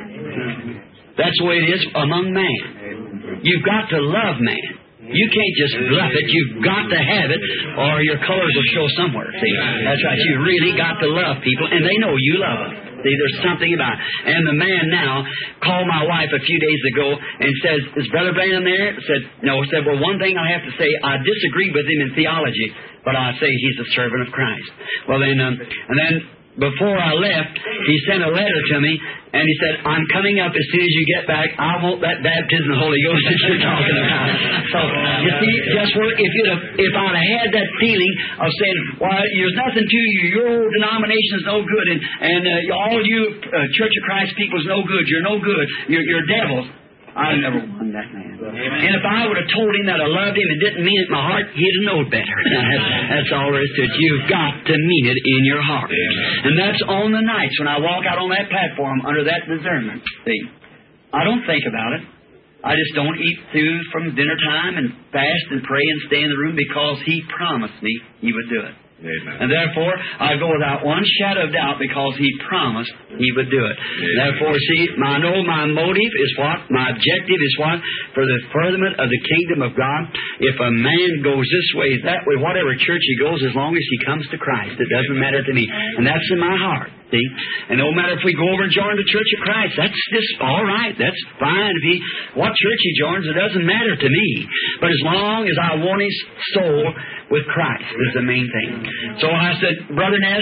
That's the way it is among man. You've got to love man. You can't just bluff it. You've got to have it, or your colors will show somewhere. See, that's right. You really got to love people, and they know you love them. See, there's something about it. And the man now called my wife a few days ago and says, is Brother Branham there? Said, no. Said, well, one thing I have to say, I disagree with him in theology, but I say he's a servant of Christ. Well, then, um, and then before I left, he sent a letter to me, and he said, I'm coming up as soon as you get back. I want that baptism of the Holy Ghost that you're talking about. So, you see, just where if you'd have, if I'd have had that feeling of saying, well, there's nothing to you, your old denomination is no good, and, and uh, all you uh, Church of Christ people is no good, you're no good, you're, you're devils, I never won that man. Amen. And if I would have told him that I loved him and didn't mean it in my heart, he'd have known better. That's all there is to it. You've got to mean it in your heart. Amen. And that's on the nights when I walk out on that platform under that discernment. See, I don't think about it. I just don't eat food from dinner time and fast and pray and stay in the room because He promised me He would do it. Amen. And therefore, I go without one shadow of doubt because He promised He would do it. Amen. Therefore, see, I know my motive is what? My objective is what? For the furtherment of the kingdom of God. If a man goes this way, that way, whatever church he goes, as long as he comes to Christ, it doesn't matter to me. And that's in my heart. See? And no matter if we go over and join the Church of Christ, that's just all right. That's fine. If he, what church he joins, it doesn't matter to me. But as long as I want his soul with Christ is the main thing. So I said, Brother Ness,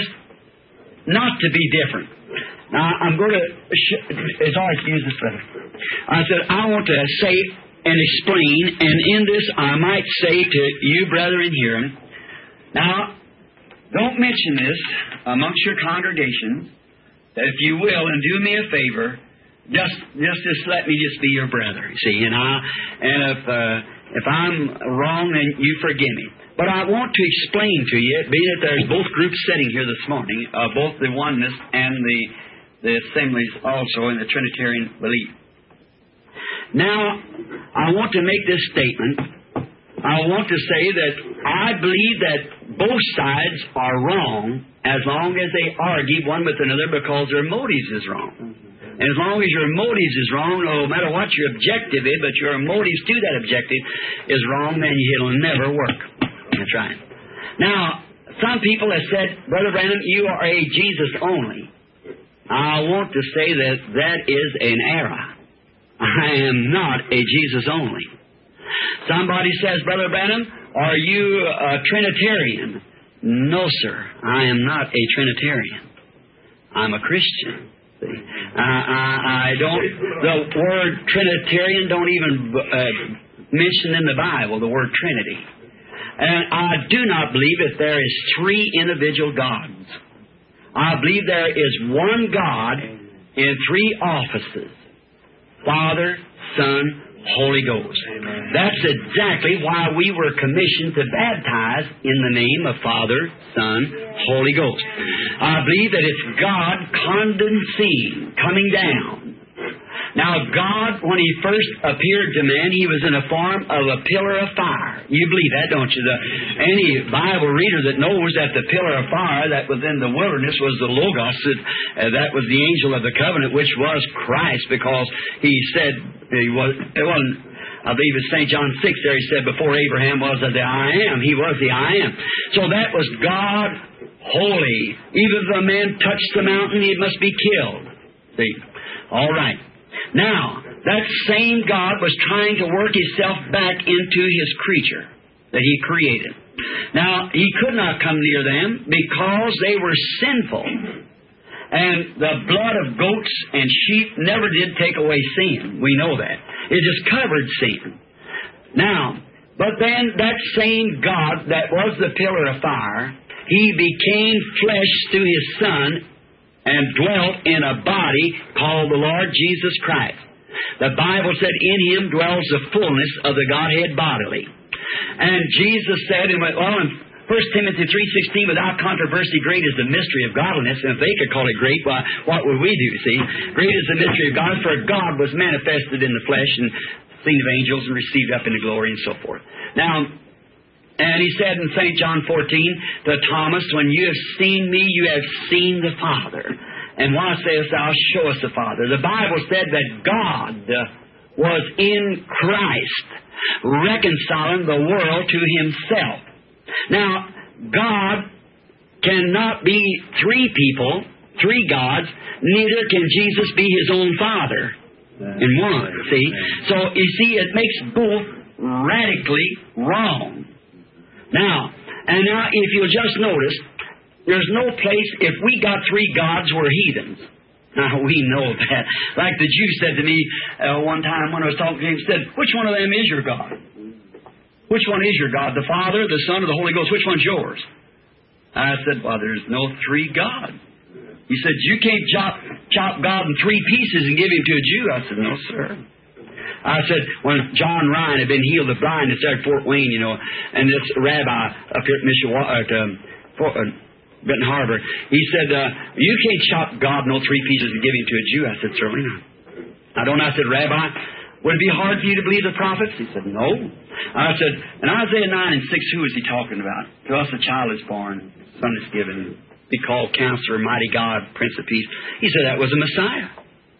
not to be different. Now, I'm going to... It's all right to use this, brother. I said, I want to say and explain, and in this I might say to you, brethren, here, now, don't mention this amongst your congregation, that if you will, and do me a favor, just just just let me just be your brother, you see, and I and if uh, if I'm wrong, then you forgive me. But I want to explain to you, being that there's both groups sitting here this morning, uh, both the oneness and the the assemblies also in the Trinitarian belief. Now, I want to make this statement. I want to say that I believe that both sides are wrong as long as they argue one with another because their motives is wrong. And as long as your motives is wrong, no matter what your objective is, but your motives to that objective is wrong, then it'll never work. That's right. Now, some people have said, Brother Branham, you are a Jesus only. I want to say that that is an error. I am not a Jesus only. Somebody says, Brother Branham, are you a Trinitarian? No, sir. I am not a Trinitarian. I'm a Christian. See? I, I, I don't... The word Trinitarian don't even uh, mention in the Bible the word Trinity. And I do not believe that there is three individual gods. I believe there is one God in three offices. Father, Son, Holy Ghost. Amen. That's exactly why we were commissioned to baptize in the name of Father, Son, Holy Ghost. I believe that it's God condensing, coming down. Now, God, when He first appeared to man, He was in the form of a pillar of fire. You believe that, don't you? The, any Bible reader that knows that the pillar of fire that was in the wilderness was the Logos, that, uh, that was the angel of the covenant, which was Christ, because He said He was, it wasn't I believe it's Saint John six there, he said, before Abraham was the I am. He was the I am. So that was God holy. Even if a man touched the mountain, he must be killed. See? All right. Now, that same God was trying to work Himself back into His creature that He created. Now, He could not come near them because they were sinful. And the blood of goats and sheep never did take away sin. We know that. It just covered sin. Now, but then that same God that was the pillar of fire, He became flesh through His Son and dwelt in a body called the Lord Jesus Christ. The Bible said, in Him dwells the fullness of the Godhead bodily. And Jesus said, in, well, in First Timothy three sixteen, without controversy, great is the mystery of godliness. And if they could call it great, why, what would we do, see? Great is the mystery of God, for God was manifested in the flesh and seen of angels and received up into glory and so forth. Now, and He said in Saint John fourteen to Thomas, when you have seen me, you have seen the Father. And why sayest thou, show us the Father? The Bible said that God was in Christ, reconciling the world to Himself. Now, God cannot be three people, three gods, neither can Jesus be His own Father in one, see? So, you see, it makes both radically wrong. Now, and now, if you'll just notice, there's no place, if we got three gods, we're heathens. Now, we know that. Like the Jew said to me uh, one time when I was talking to him, he said, which one of them is your God? Which one is your God? The Father, the Son, or the Holy Ghost? Which one's yours? I said, well, there's no three gods. He said, you can't chop, chop God in three pieces and give Him to a Jew. I said, no, sir. I said, when John Ryan had been healed of blindness there at Fort Wayne, you know, and this rabbi up here at Mishawaka, at um, Fort, uh, Benton Harbor, he said, uh, you can't chop God in no three pieces and give Him to a Jew. I said, certainly not. I don't know. I said, Rabbi, would it be hard for you to believe the prophets? He said, no. I said, in Isaiah nine and six, who is he talking about? To us a child is born, son is given, be called Counselor, Mighty God, Prince of Peace. He said that was a Messiah.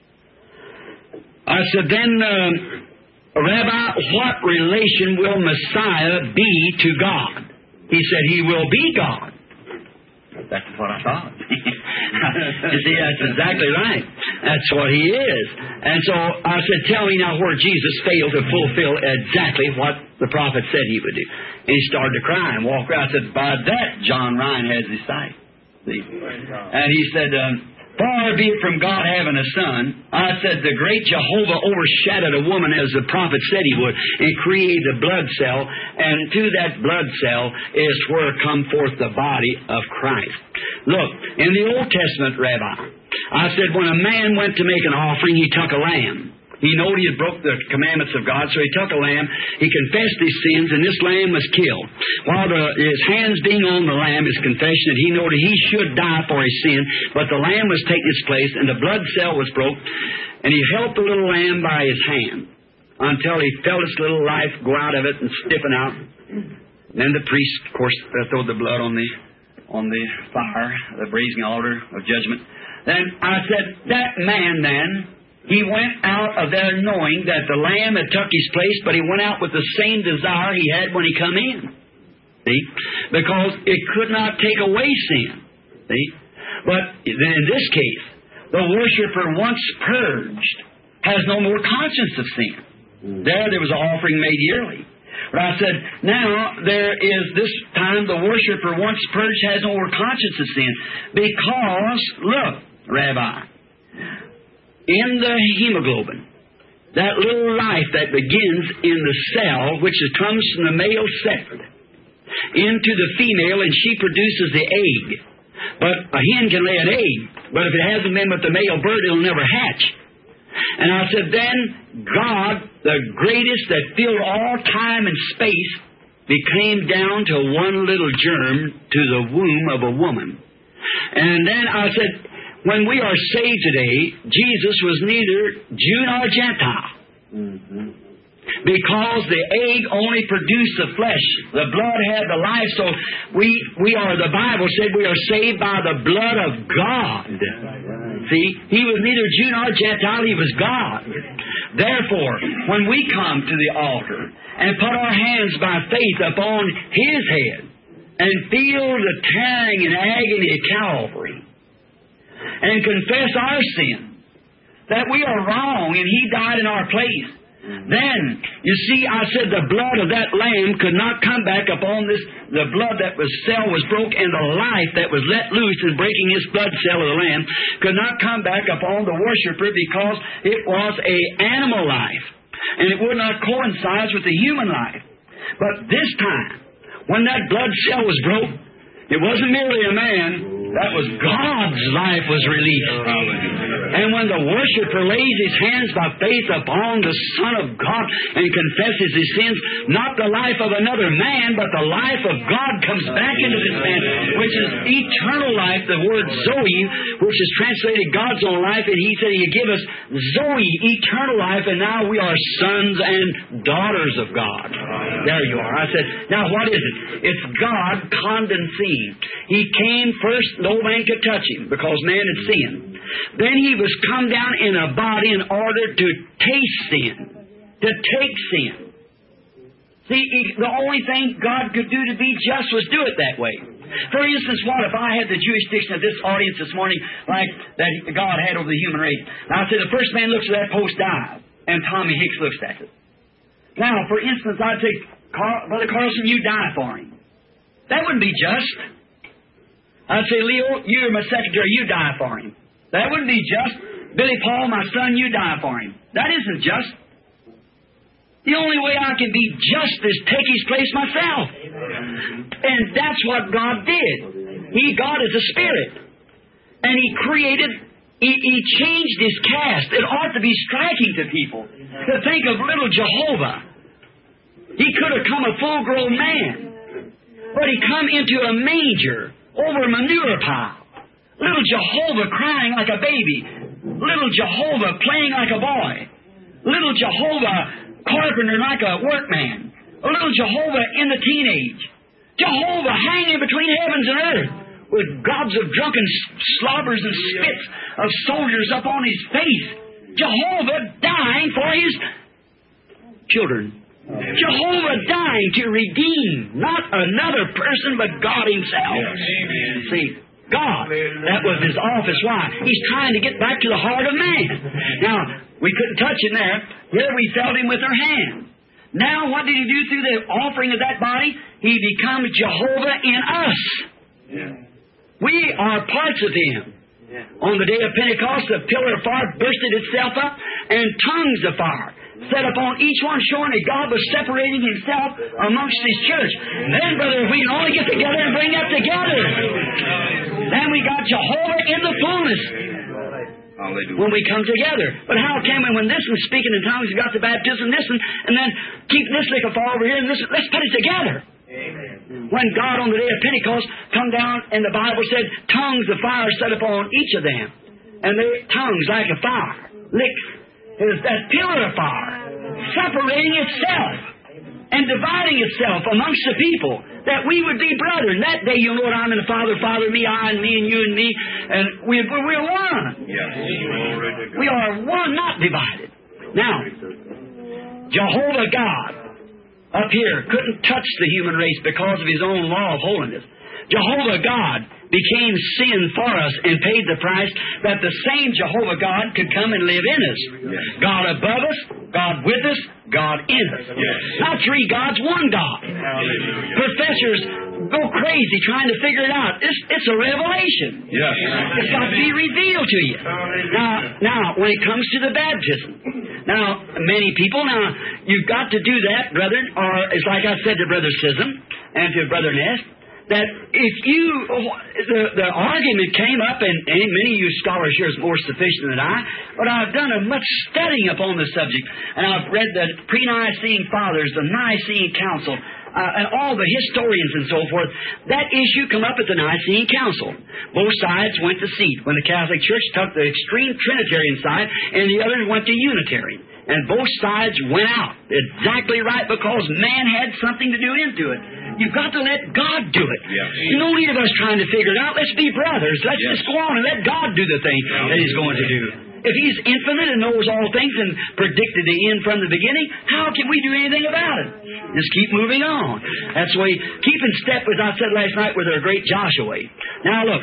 I said, then, uh, Rabbi, what relation will Messiah be to God? He said, He will be God. That's what I thought. You see, that's exactly right. That's what He is. And so I said, tell me now where Jesus failed to fulfill exactly what the prophet said He would do. And he started to cry and walk around. I said, by that John Ryan has his sight. See? And he said, um, far be it from God having a son. I said, the great Jehovah overshadowed a woman as the prophet said He would and created a blood cell. And through that blood cell is where come forth the body of Christ. Look, in the Old Testament, Rabbi, I said when a man went to make an offering, he took a lamb. He knew he had broke the commandments of God, so he took a lamb. He confessed his sins, and this lamb was killed. While the, his hands being on the lamb, his confession, that he knew that he should die for his sin, but the lamb was taking its place, and the blood cell was broke, and he held the little lamb by his hand until he felt its little life go out of it and stiffen out. And then the priest, of course, threw the blood on the on the fire, the brazen altar of judgment. Then I said, that man then, he went out of there knowing that the lamb had took his place, but he went out with the same desire he had when he come in. See? Because it could not take away sin. See? But in this case, the worshiper once purged has no more conscience of sin. There, there was an offering made yearly. But I said, now there is this time the worshiper once purged has no more conscience of sin. Because, look, Rabbi, in the hemoglobin, that little life that begins in the cell, which comes from the male second, into the female, and she produces the egg. But a hen can lay an egg, but if it hasn't been with the male bird, it'll never hatch. And I said, then God, the greatest that filled all time and space, became down to one little germ to the womb of a woman. And then I said, when we are saved today, Jesus was neither Jew nor Gentile. Mm-hmm. Because the egg only produced the flesh. The blood had the life. So we we are, the Bible said, we are saved by the blood of God. See, He was neither Jew nor Gentile. He was God. Therefore, when we come to the altar and put our hands by faith upon His head and feel the tearing and agony of Calvary and confess our sin, that we are wrong and He died in our place, then, you see, I said the blood of that Lamb could not come back upon this, the blood that was cell was broke, and the life that was let loose in breaking His blood cell of the Lamb could not come back upon the worshiper, because it was a animal life, and it would not coincide with the human life. But this time, when that blood cell was broke, it wasn't merely a man, that was God's life was released. And when the worshiper lays his hands by faith upon the Son of God and confesses his sins, not the life of another man, but the life of God comes back into this man, which is eternal life, the word Zoe, which is translated God's own life, and He said He'd give us Zoe, eternal life, and now we are sons and daughters of God. There you are. I said, now what is it? It's God condescending. He came first, no man could touch Him because man had sinned. Then He was come down in a body in order to taste sin, to take sin. See, the only thing God could do to be just was do it that way. For instance, what if I had the jurisdiction of this audience this morning like that God had over the human race? Now, I say the first man looks at that post dies, and Tommy Hicks looks at it. Now, for instance, I'd say, Carl, Brother Carlson, you die for him. That wouldn't be just. I'd say, Leo, you're my secretary, you die for him. That wouldn't be just. Billy Paul, my son, you die for him. That isn't just. The only way I can be just is take His place myself. And that's what God did. He, God is a spirit. And He created, He, he changed His cast. It ought to be striking to people to think of little Jehovah. He could have come a full-grown man. But He come into a manger over a manure pile. Little Jehovah crying like a baby. Little Jehovah playing like a boy. Little Jehovah carpenter like a workman. A little Jehovah in the teenage. Jehovah hanging between heavens and earth with gobs of drunken slobbers and spits of soldiers up on His face. Jehovah dying for His children. Jehovah dying to redeem not another person but God Himself. Yes. See, God, that was His office. Why? He's trying to get back to the heart of man. Now, we couldn't touch Him there. Here we felt Him with our hand. Now, what did He do through the offering of that body? He becomes Jehovah in us. Yeah. We are parts of Him. Yeah. On the day of Pentecost, the pillar of fire bursted itself up, and tongues of fire set upon each one, showing that God was separating Himself amongst His church. Then, brother, if we can only get together and bring that together, then we got Jehovah in the fullness when we come together. But how can we, when this one's speaking in tongues, you got the baptism, this one, and then keep this lick of fire over here, and this, let's put it together. Amen. When God on the day of Pentecost come down, and the Bible said, tongues of fire set upon each of them, and their tongues like a fire, licks. It was that pillar of fire separating itself and dividing itself amongst the people, that we would be brethren. That day, you know what, I'm in the Father, Father, me, I, and me, and you, and me, and we, we're one. Yes. We are one, not divided. Now, Jehovah God up here couldn't touch the human race because of His own law of holiness. Jehovah God became sin for us and paid the price that the same Jehovah God could come and live in us. Yes. God above us, God with us, God in us. Yes. Not three gods, one God. Hallelujah. Professors go crazy trying to figure it out. It's, it's a revelation. Yes. It's got to be revealed to you. Now, now, when it comes to the baptism, now, many people, now, you've got to do that, brethren, or it's like I said to Brother Sism and to Brother Ness, that if you, the, the argument came up, and, and many of you scholars here is more sufficient than I, but I've done a much studying upon the subject, and I've read the pre-Nicene Fathers, the Nicene Council, uh, and all the historians and so forth. That issue come up at the Nicene Council. Both sides went to seat. When the Catholic Church took the extreme Trinitarian side, and the others went to Unitarian. And both sides went out. Exactly right, because man had something to do into it. You've got to let God do it. Yes. No need of us trying to figure it out. Let's be brothers. Let's yes. just go on and let God do the thing yes. that He's going to do. if He's infinite and knows all things and predicted the end from the beginning, how can we do anything about it? Just keep moving on. That's the way, keep in step, as I said last night, with our great Joshua. Now look,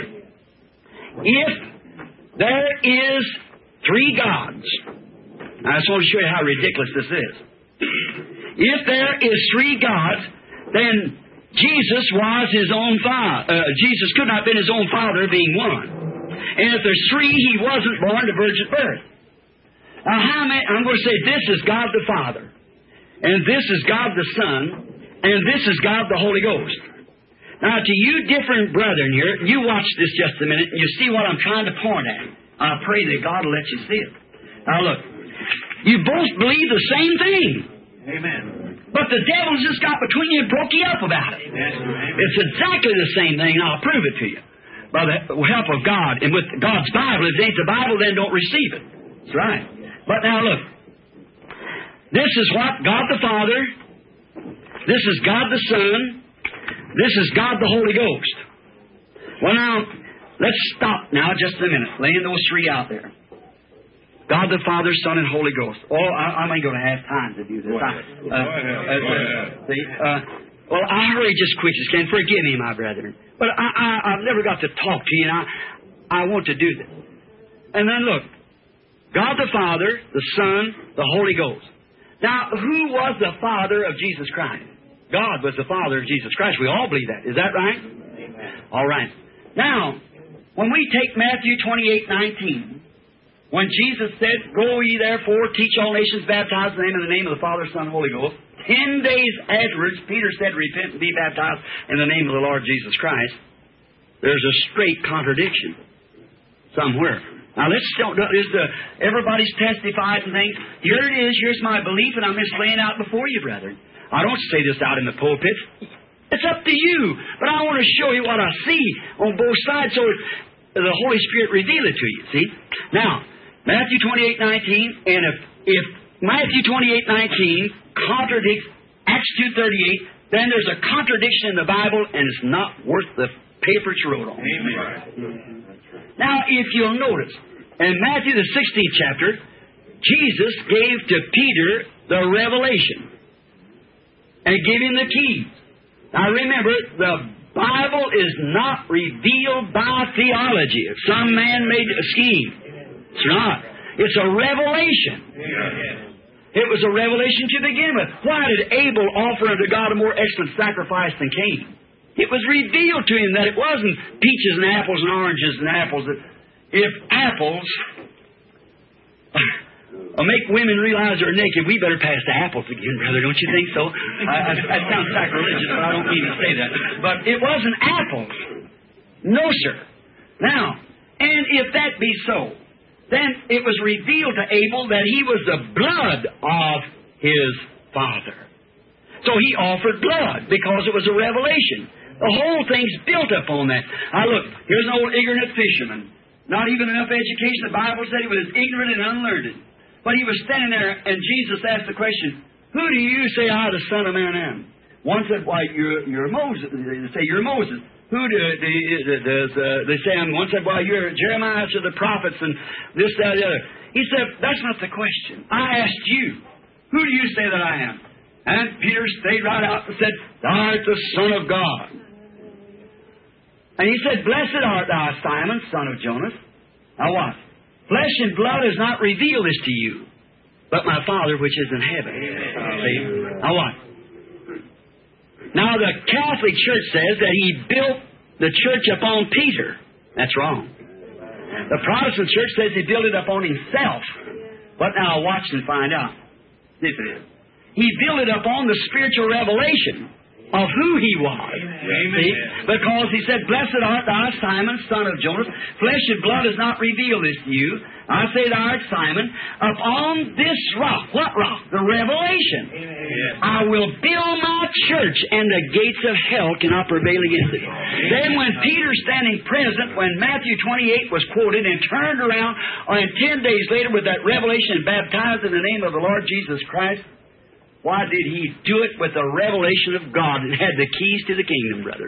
if there is three gods, I just want to show you how ridiculous this is. If there is three gods, then Jesus was His own father. Uh, Jesus could not have been His own father, being one. And if there's three, He wasn't born to virgin birth. Now, how many? I'm going to say this is God the Father, and this is God the Son, and this is God the Holy Ghost. Now, to you different brethren here, you watch this just a minute, and you see what I'm trying to point at. I pray that God will let you see it. Now, look, you both believe the same thing. Amen. But the devil just got between you and broke you up about it. It's exactly the same thing, and I'll prove it to you. By the help of God, and with God's Bible. If it ain't the Bible, then don't receive it. That's right. But now look. This is what God the Father, this is God the Son, this is God the Holy Ghost. Well now, let's stop now just a minute, laying those three out there. God the Father, Son, and Holy Ghost. Oh, I, I ain't going to have time to do this. Go ahead. I, uh, uh, Go ahead. See, uh, well, I'll hurry just quick as can. Forgive me, my brethren. But I, I, I've never got to talk to you, and I, I want to do this. And then look, God the Father, the Son, the Holy Ghost. Now, who was the Father of Jesus Christ? God was the Father of Jesus Christ. We all believe that. Is that right? Amen. All right. Now, when we take Matthew twenty-eight nineteen, when Jesus said, "Go ye therefore, teach all nations, baptize them in the name of the Father, Son, and Holy Ghost," ten days afterwards, Peter said, "Repent and be baptized in the name of the Lord Jesus Christ." There's a straight contradiction somewhere. Now let's don't. Is the everybody's testified and things. Here it is. Here's my belief, and I'm just laying out before you, brethren. I don't say this out in the pulpit. It's up to you. But I want to show you what I see on both sides, so the Holy Spirit reveal it to you. See now. Matthew twenty-eight nineteen, and if, if Matthew twenty-eight nineteen contradicts Acts two thirty-eight, then there's a contradiction in the Bible, and it's not worth the paper it's wrote on. Amen. Now, if you'll notice, in Matthew the sixteenth chapter, Jesus gave to Peter the revelation and gave him the keys. Now remember, the Bible is not revealed by theology. If some man made a scheme. It's not. It's a revelation. It was a revelation to begin with. Why did Abel offer unto God a more excellent sacrifice than Cain? It was revealed to him that it wasn't peaches and apples and oranges and apples. If apples will make women realize they're naked, we better pass the apples again, brother. Don't you think so? I, I, that sounds sacrilegious, but I don't mean to say that. But it wasn't apples. No, sir. Now, and if that be so, then it was revealed to Abel that he was the blood of his father. So he offered blood because it was a revelation. The whole thing's built upon that. Now look, here's an old ignorant fisherman. Not even enough education. The Bible said he was ignorant and unlearned. But he was standing there, and Jesus asked the question, "Who do you say I, the Son of Man, am?" One said, "Why, you're, you're Moses." They say, "You're Moses." Who do, do, does uh, they say? One said, "Well, you're Jeremiah to the prophets," and this, that, the other. He said, "That's not the question. I asked you, who do you say that I am?" And Peter stayed right out and said, "Thou art the Son of God." And he said, "Blessed art thou, Simon, son of Jonas." Now what? Flesh and blood has not revealed this to you, but my Father which is in heaven. See? Now what? Now the Catholic Church says that he built the church upon Peter. That's wrong. The Protestant Church says he built it upon himself. But now watch and find out. This it is. He built it upon the spiritual revelation of who he was. See? Because he said, "Blessed art thou, Simon, son of Jonas. Flesh and blood has not revealed this to you. I say thou art Simon. Upon this rock," what rock? The revelation. Amen. "I will build my church, and the gates of hell cannot prevail against it." Then when Peter, standing present, when Matthew twenty-eight was quoted, and turned around, and ten days later with that revelation, and baptized in the name of the Lord Jesus Christ, why did he do it with the revelation of God and had the keys to the kingdom, brother?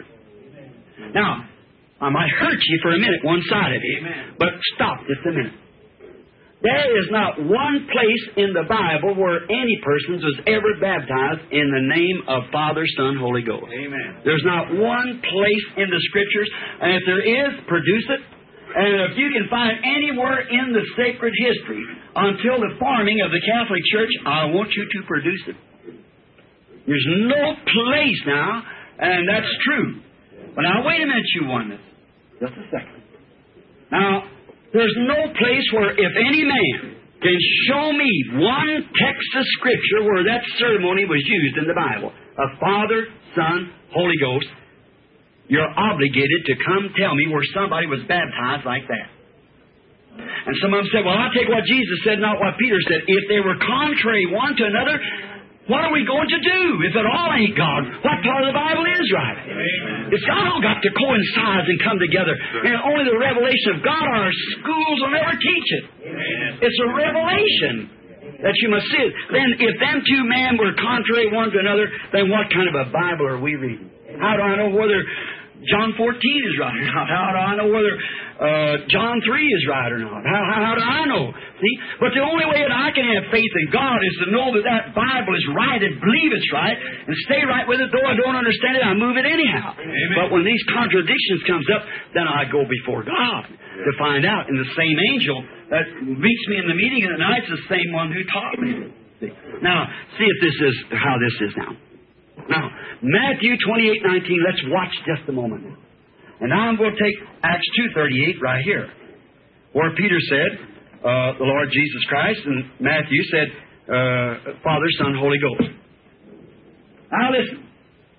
Now, I might hurt you for a minute, one side of you, but stop just a minute. There is not one place in the Bible where any person was ever baptized in the name of Father, Son, Holy Ghost. Amen. There's not one place in the Scriptures, and if there is, produce it. And if you can find anywhere in the sacred history until the forming of the Catholic Church, I want you to produce it. There's no place now, and that's true. But now, wait a minute, you oneness. Just a second. Now, there's no place where if any man can show me one text of Scripture where that ceremony was used in the Bible, of Father, Son, Holy Ghost, you're obligated to come tell me where somebody was baptized like that. And some of them said, well, I'll take what Jesus said, not what Peter said. If they were contrary one to another, what are we going to do if it all ain't God? What part of the Bible is right? Amen. It's all got to coincide and come together. And only the revelation of God, our schools will never teach it. Amen. It's a revelation that you must see it. Then if them two men were contrary one to another, then what kind of a Bible are we reading? How do I know whether John fourteen is right or not? How do I know whether uh, John three is right or not? How, how, how do I know? See? But the only way that I can have faith in God is to know that that Bible is right and believe it's right and stay right with it. Though I don't understand it, I move it anyhow. Amen. But when these contradictions comes up, then I go before God to find out. And the same angel that meets me in the meeting at night is the same one who taught me. See? Now, see if this is how this is now. Now, Matthew twenty-eight nineteen, let's watch just a moment. And now I'm going to take Acts two thirty-eight right here, where Peter said, uh, the Lord Jesus Christ, and Matthew said, uh, Father, Son, Holy Ghost. Now listen.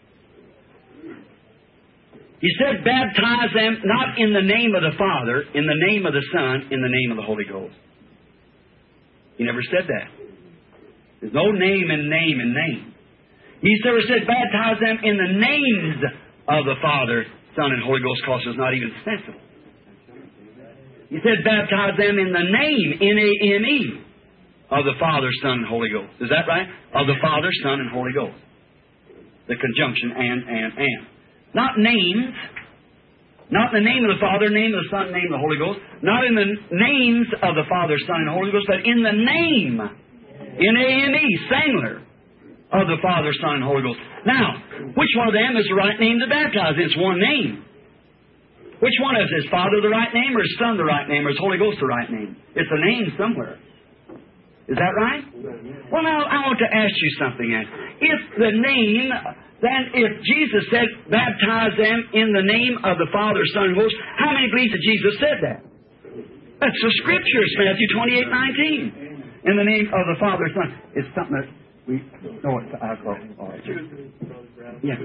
He said, baptize them not in the name of the Father, in the name of the Son, in the name of the Holy Ghost. He never said that. There's no name and name and name. He never said, baptize them in the names of the Father, Son, and Holy Ghost, because it's not even sensible. He said, baptize them in the name, N A M E, of the Father, Son, and Holy Ghost. Is that right? Of the Father, Son, and Holy Ghost. The conjunction and, and, and. Not names. Not in the name of the Father, name of the Son, name of the Holy Ghost. Not in the names of the Father, Son, and Holy Ghost, but in the name, N A M E, singular, of the Father, Son, and Holy Ghost. Now, which one of them is the right name to baptize? It's one name. Which one is it? Is Father the right name, or is Son the right name, or is Holy Ghost the right name? It's a name somewhere. Is that right? Well, now, I want to ask you something. If the name, then if Jesus said, baptize them in the name of the Father, Son, and Holy Ghost, how many believe that Jesus said that? That's the Scripture. It's Matthew twenty-eight nineteen. In the name of the Father, Son. It's something that we know it's alcohol. All right. Yeah.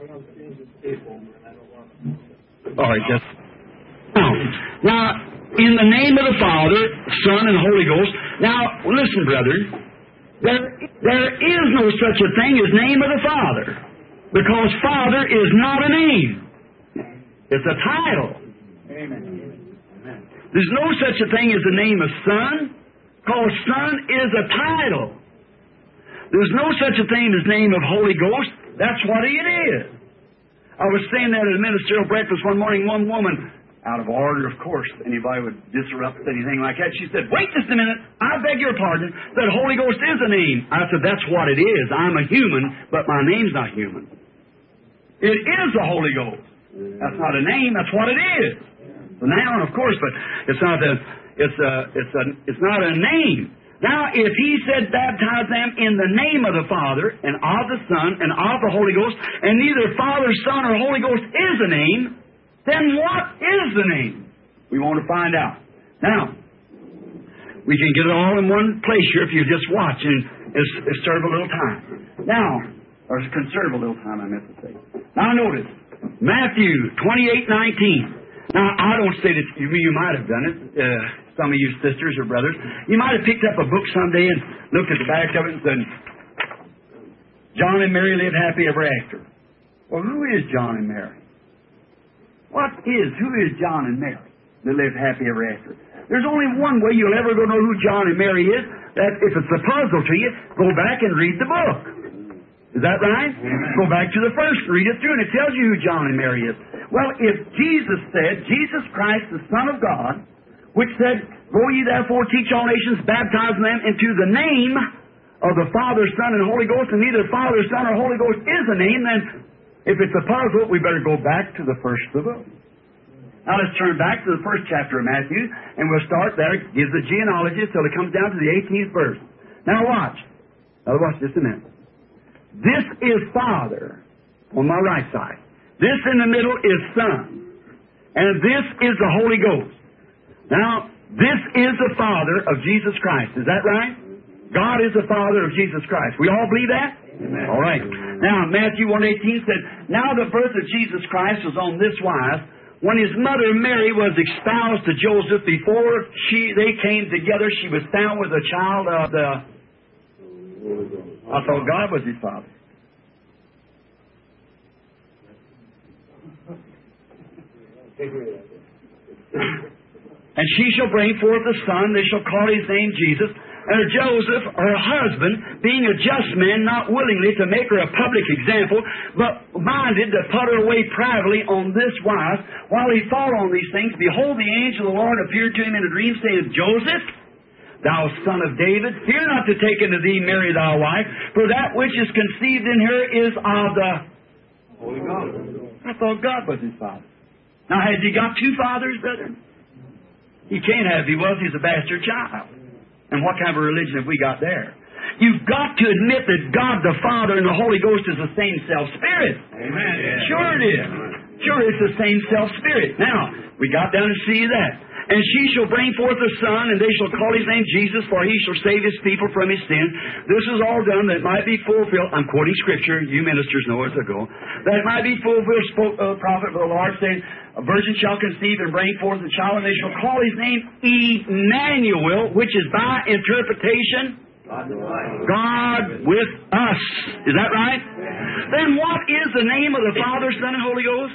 All right, just now. Now, in the name of the Father, Son, and Holy Ghost. Now, listen, brethren. There, there is no such a thing as name of the Father, because Father is not a name. It's a title. Amen. There's no such a thing as the name of Son, because Son is a title. There's no such a thing as name of Holy Ghost. That's what it is. I was saying that at a ministerial breakfast one morning. One woman, out of order, of course, anybody would disrupt anything like that. She said, wait just a minute. I beg your pardon. That Holy Ghost is a name. I said, that's what it is. I'm a human, but my name's not human. It is the Holy Ghost. That's not a name. That's what it is. It's a noun, of course, but it's not a, it's a, it's a, it's not a name. Now, if he said, baptize them in the name of the Father, and of the Son, and of the Holy Ghost, and neither Father, Son, or Holy Ghost is a name, then what is the name? We want to find out. Now, we can get it all in one place here if you just watch and serve a little time. Now, or conserve a little time, I meant to say. Now, notice, Matthew twenty-eight nineteen. Now, I don't say that you, you might have done it. Uh, Some of you sisters or brothers, you might have picked up a book someday and looked at the back of it and said, John and Mary lived happy ever after. Well, who is John and Mary? What is, who is John and Mary that lived happy ever after? There's only one way you'll ever go know who John and Mary is. That if it's a puzzle to you, go back and read the book. Is that right? Amen. Go back to the first, read it through, and it tells you who John and Mary is. Well, if Jesus said, Jesus Christ, the Son of God, which said, Go ye therefore, teach all nations, baptizing them into the name of the Father, Son, and Holy Ghost, and neither Father, Son, or Holy Ghost is a name, then if it's a puzzle, we better go back to the first of the book. Now let's turn back to the first chapter of Matthew, and we'll start there. It gives the genealogy till it comes down to the eighteenth verse. Now watch. Now watch just a minute. This is Father on my right side. This in the middle is Son. And this is the Holy Ghost. Now, this is the Father of Jesus Christ. Is that right? God is the Father of Jesus Christ. We all believe that? Amen. All right. Now, Matthew one eighteen said, Now the birth of Jesus Christ was on this wise. When his mother Mary was espoused to Joseph, before she they came together, she was found with a child of the... I thought God was his father. And she shall bring forth a son, they shall call his name Jesus. And Joseph, her husband, being a just man, not willingly to make her a public example, but minded to put her away privately on this wise, while he thought on these things, behold, the angel of the Lord appeared to him in a dream, saying, Joseph, thou son of David, fear not to take unto thee Mary thy wife, for that which is conceived in her is of the Holy Ghost. I thought God was his father. Now, has he got two fathers, brethren? He can't have. If he was, he's a bastard child. And what kind of a religion have we got there? You've got to admit that God the Father and the Holy Ghost is the same self-spirit. Amen. Sure it is. Sure, it's the same self-spirit. Now, we got down to see that. And she shall bring forth a son, and they shall call his name Jesus, for he shall save his people from his sin. This is all done that it might be fulfilled. I'm quoting Scripture. You ministers know where to go. That it might be fulfilled, spoke the prophet of the Lord, saying, A virgin shall conceive and bring forth a child, and they shall call his name Emmanuel, which is by interpretation, God with us. Is that right? Then what is the name of the Father, Son, and Holy Ghost?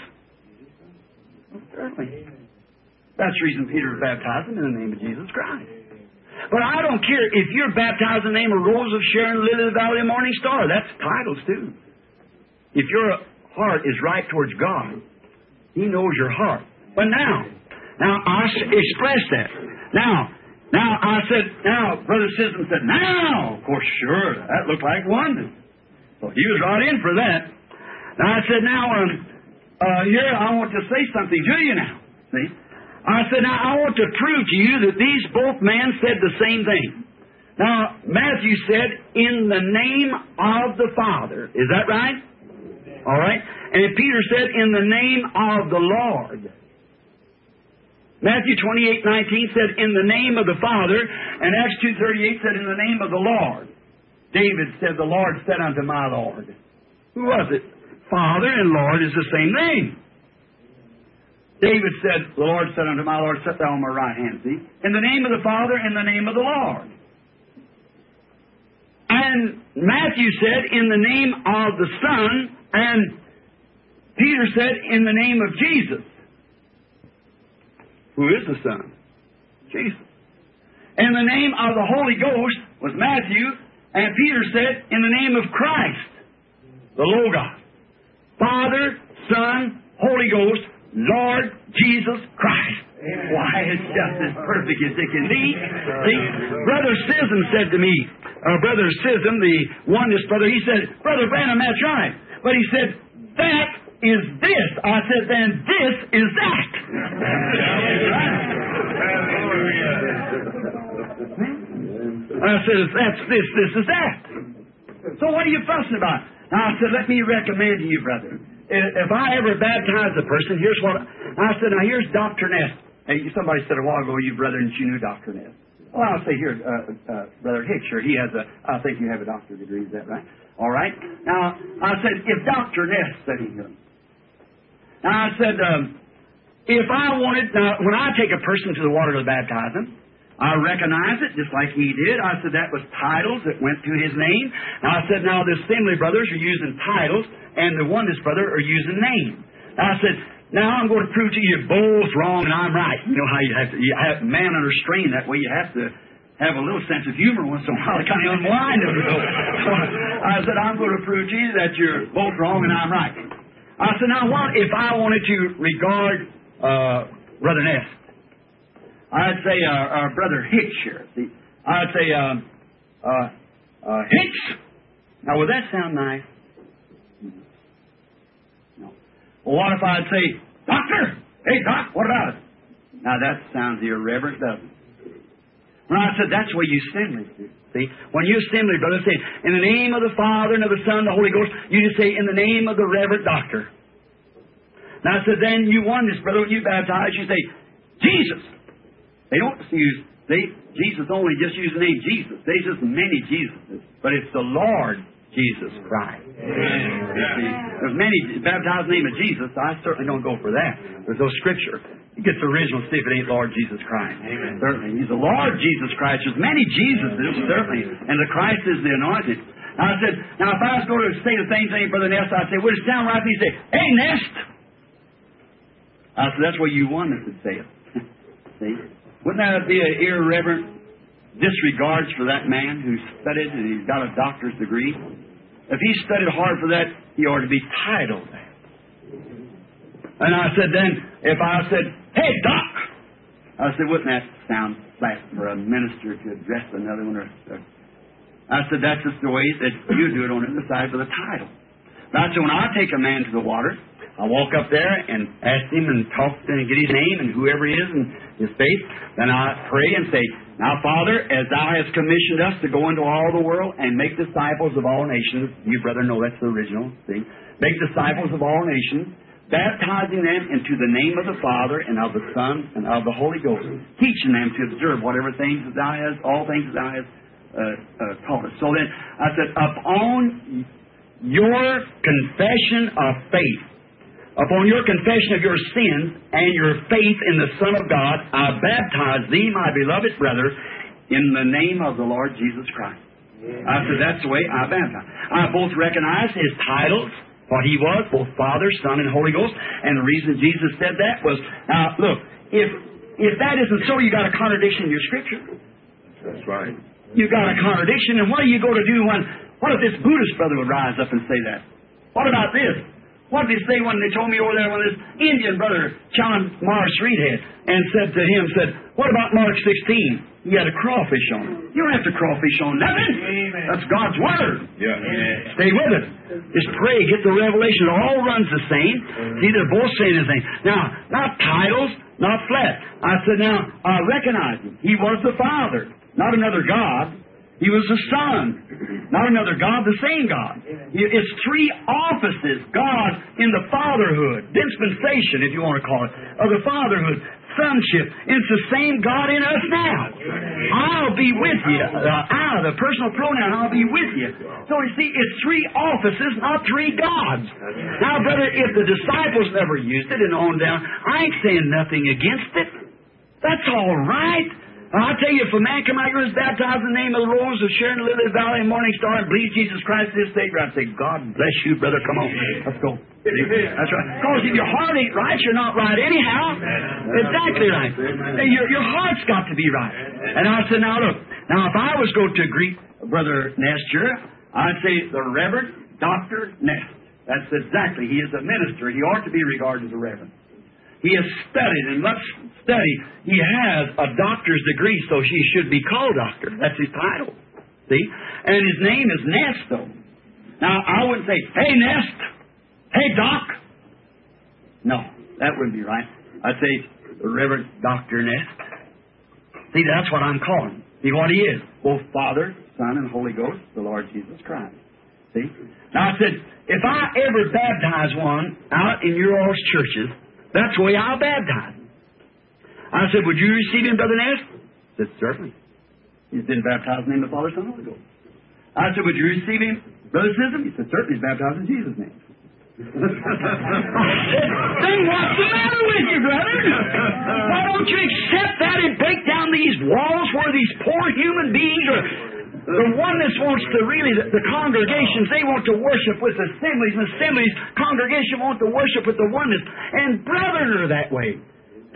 Certainly. That's the reason Peter was baptizing in the name of Jesus Christ. But I don't care if you're baptized in the name of Rose of Sharon, Lily of the Valley, and Morning Star. That's titles too. If your heart is right towards God, He knows your heart. But now, now I express that. Now, now I said, now Brother Sisson said, now, of course, sure, that looked like London. So he was right in for that. Now I said, now, um, uh, here I want to say something to you now. See? I said, now, I want to prove to you that these both men said the same thing. Now, Matthew said, in the name of the Father. Is that right? All right. And Peter said, in the name of the Lord. Matthew twenty-eight nineteen said, in the name of the Father. And Acts two thirty-eight said, in the name of the Lord. David said, the Lord said unto my Lord. Who was it? Father and Lord is the same name. David said, the Lord said unto my Lord, sit thou on my right hand, see? In the name of the Father, in the name of the Lord. And Matthew said, in the name of the Son, and Peter said, in the name of Jesus. Who is the Son? Jesus. In the name of the Holy Ghost was Matthew, and Peter said, in the name of Christ, the Logos. Father, Son, Holy Ghost, Lord Jesus Christ. Amen. Why, it's just as perfect as it can be. See, Brother Sisson said to me, uh, Brother Sisson, the oneness brother, he said, Brother Branham, that's right. But he said, that is this. I said, then this is that. I said, if that's this, this is that. So what are you fussing about? Now, I said, let me recommend to you, brother. If I ever baptize a person, here's what I, I said. Now here's Doctor Ness. Hey, somebody said a while ago, you brother, and you knew Doctor Ness. Well, I'll say here, uh, uh, Brother Hicksher. He has a. I think you have a doctorate degree. Is that right? All right. Now I said, if Doctor Ness sitting here. Now I said, um, if I wanted, now when I take a person to the water to baptize him, I recognize it just like he did. I said that was titles that went to his name. Now I said, now the Assembly brothers are using titles, and the Oneness brother are using names. Now I said, now I'm going to prove to you you're both wrong and I'm right. You know how you have to, you have man under strain. That way you have to have a little sense of humor once in a while to kind of unwind them. So, so I said, I'm going to prove to you that you're both wrong and I'm right. I said, now what if I wanted to regard uh, Brother Ness? I'd say uh, uh, Brother Hicks here. See, I'd say uh, uh, uh, Hicks. Now, would that sound nice? No. Well, what if I'd say, Doctor? Hey, Doc, what about it? Now, that sounds irreverent, doesn't it? When I said that's where you assembly, see? When you assembly, brother, say, in the name of the Father and of the Son and the Holy Ghost, you just say, in the name of the Reverend Doctor. Now, I said, then you won this, brother, when you baptize, you say, Jesus. They don't use, they, Jesus only just use the name Jesus. They just many Jesuses, but it's the Lord Jesus Christ. See, there's many baptized in the name of Jesus, so I certainly don't go for that. There's no Scripture. You get the original, see if it ain't Lord Jesus Christ. Amen. Certainly. He's the Lord Jesus Christ. There's many Jesuses, certainly. And the Christ is the anointed. Now I said, now if I was going to say the same thing, Brother Nest, I'd say, would it sound right if you say, hey, Nest? I said, that's where you want us to say it. See? Wouldn't that be an irreverent disregards for that man who studied and he's got a doctor's degree? If he studied hard for that, he ought to be titled that. And I said then, if I said, hey, Doc, I said, wouldn't that sound flat for a minister to address another one? Or, or, I said, that's just the way that you do it on the other side for the title. Now, so when I take a man to the water, I walk up there and ask him and talk to him and get his name and whoever he is and his face. Then I pray and say, now, Father, as Thou hast commissioned us to go into all the world and make disciples of all nations, you, brother, know that's the original, see? Make disciples of all nations, baptizing them into the name of the Father and of the Son and of the Holy Ghost, teaching them to observe whatever things that Thou hast, all things that Thou hast uh, uh, taught us. So then, I said, upon your confession of faith, upon your confession of your sins and your faith in the Son of God, I baptize thee, my beloved brother, in the name of the Lord Jesus Christ. Yeah. I said, that's the way I baptize. I both recognize His titles, what He was, both Father, Son, and Holy Ghost. And the reason Jesus said that was, now, look, if if that isn't so, you got a contradiction in your Scripture. That's right. You got a contradiction, and what are you going to do when, what if this Buddhist brother would rise up and say that? What about this? What did he say when they told me over there when this Indian brother challenged Morris Reedhead and said to him, said, what about Mark sixteen? He had a crawfish on it. You don't have to crawfish on nothing. Amen. That's God's Word. Yeah. Yeah. Stay with it. Just pray, get the revelation. It all runs the same. Mm-hmm. See, they're both saying the same. Now, not titles, not flesh. I said, now, I recognize him. He was the Father, not another God. He was the Son, not another God, the same God. It's three offices, God in the fatherhood, dispensation, if you want to call it, of the fatherhood, sonship. It's the same God in us now. I'll be with you. Uh, I, the personal pronoun, I'll be with you. So you see, it's three offices, not three gods. Now, brother, if the disciples never used it and on down, I ain't saying nothing against it. That's all right. I'll tell you, if a man come out here and is baptized in the name of the Rose of Sharon, Lily Valley, and Morning Star, and believes Jesus Christ is Savior, I'd say, God bless you, brother. Come on. Let's go. That's right. Because if your heart ain't right, you're not right anyhow. Exactly right. Your, your heart's got to be right. And I said, now look, now if I was going to greet Brother Nestor, I'd say the Reverend Doctor Nest. That's exactly. He is a minister. He ought to be regarded as a reverend. He has studied, and much study. He has a doctor's degree, so he should be called doctor. That's his title. See? And his name is Nest, though. Now, I wouldn't say, hey, Nest. Hey, Doc. No, that wouldn't be right. I'd say, the Reverend Doctor Nest. See, that's what I'm calling. See what he is. Both Father, Son, and Holy Ghost, the Lord Jesus Christ. See? Now, I said, if I ever baptize one out in your all's churches, that's the way I'll baptize him. I said, would you receive him, Brother Ness? He said, certainly. He's been baptized in the name of the Father, Son, and Holy Ghost. I said, would you receive him, Brother Sism? He said, certainly. He's baptized in Jesus' name. Then what's the matter with you, brother? Why don't you accept that and break down these walls where these poor human beings are... The oneness wants to really, the, the congregations, they want to worship with assemblies, and assemblies, congregation want to worship with the oneness. And brethren are that way.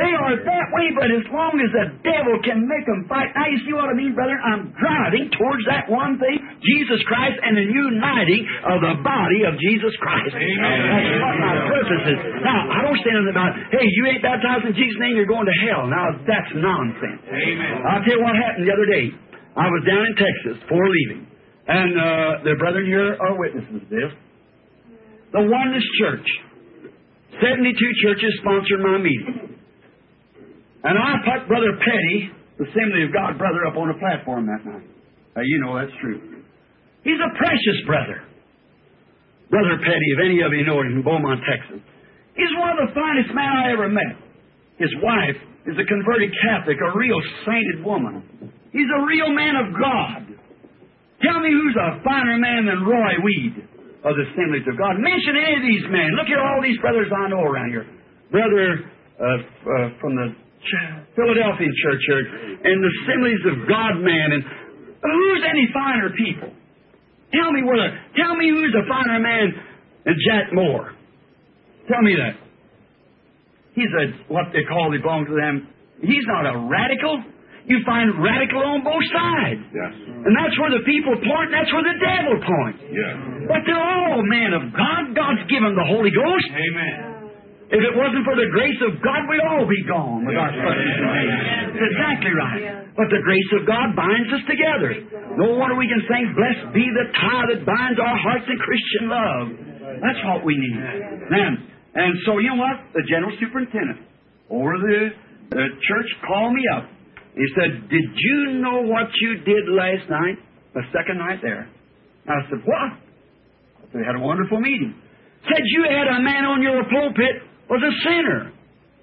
They are that way, but as long as the devil can make them fight. Now, you see what I mean, brother? I'm driving towards that one thing, Jesus Christ, and the uniting of the body of Jesus Christ. Amen. That's what my purpose is. Now, I don't say nothing about, hey, you ain't baptized in Jesus' name, you're going to hell. Now, that's nonsense. Amen. I'll tell you what happened the other day. I was down in Texas before leaving, and uh, the brethren here are witnesses of this. The Oneness Church, seventy-two churches sponsored my meeting. And I put Brother Petty, the Assembly of God brother, up on a platform that night. Now, you know that's true. He's a precious brother. Brother Petty, if any of you know him, in Beaumont, Texas. He's one of the finest men I ever met. His wife is a converted Catholic, a real sainted woman. He's a real man of God. Tell me who's a finer man than Roy Weed of the Assemblies of God. Mention any of these men. Look at all these brothers I know around here. Brother uh, uh, from the Philadelphia Church here, and the Assemblies of God man, and who's any finer people? Tell me where. Tell me who's a finer man than Jack Moore. Tell me that. He's a what they call they belong to them. He's not a radical. You find radical on both sides. Yes. And that's where the people point, and that's where the devil points. Yeah. But they're all men of God. God's given the Holy Ghost. Amen. If it wasn't for the grace of God, we'd all be gone. Without That's exactly right. But the grace of God binds us together. No wonder we can sing, "Blessed be the tie that binds our hearts in Christian love." That's what we need. Now, and so, you know what? The general superintendent over the, the church called me up. He said, "Did you know what you did last night? The second night there?" I said, "What?" I said, "We had a wonderful meeting." Said, "You had a man on your pulpit was a sinner."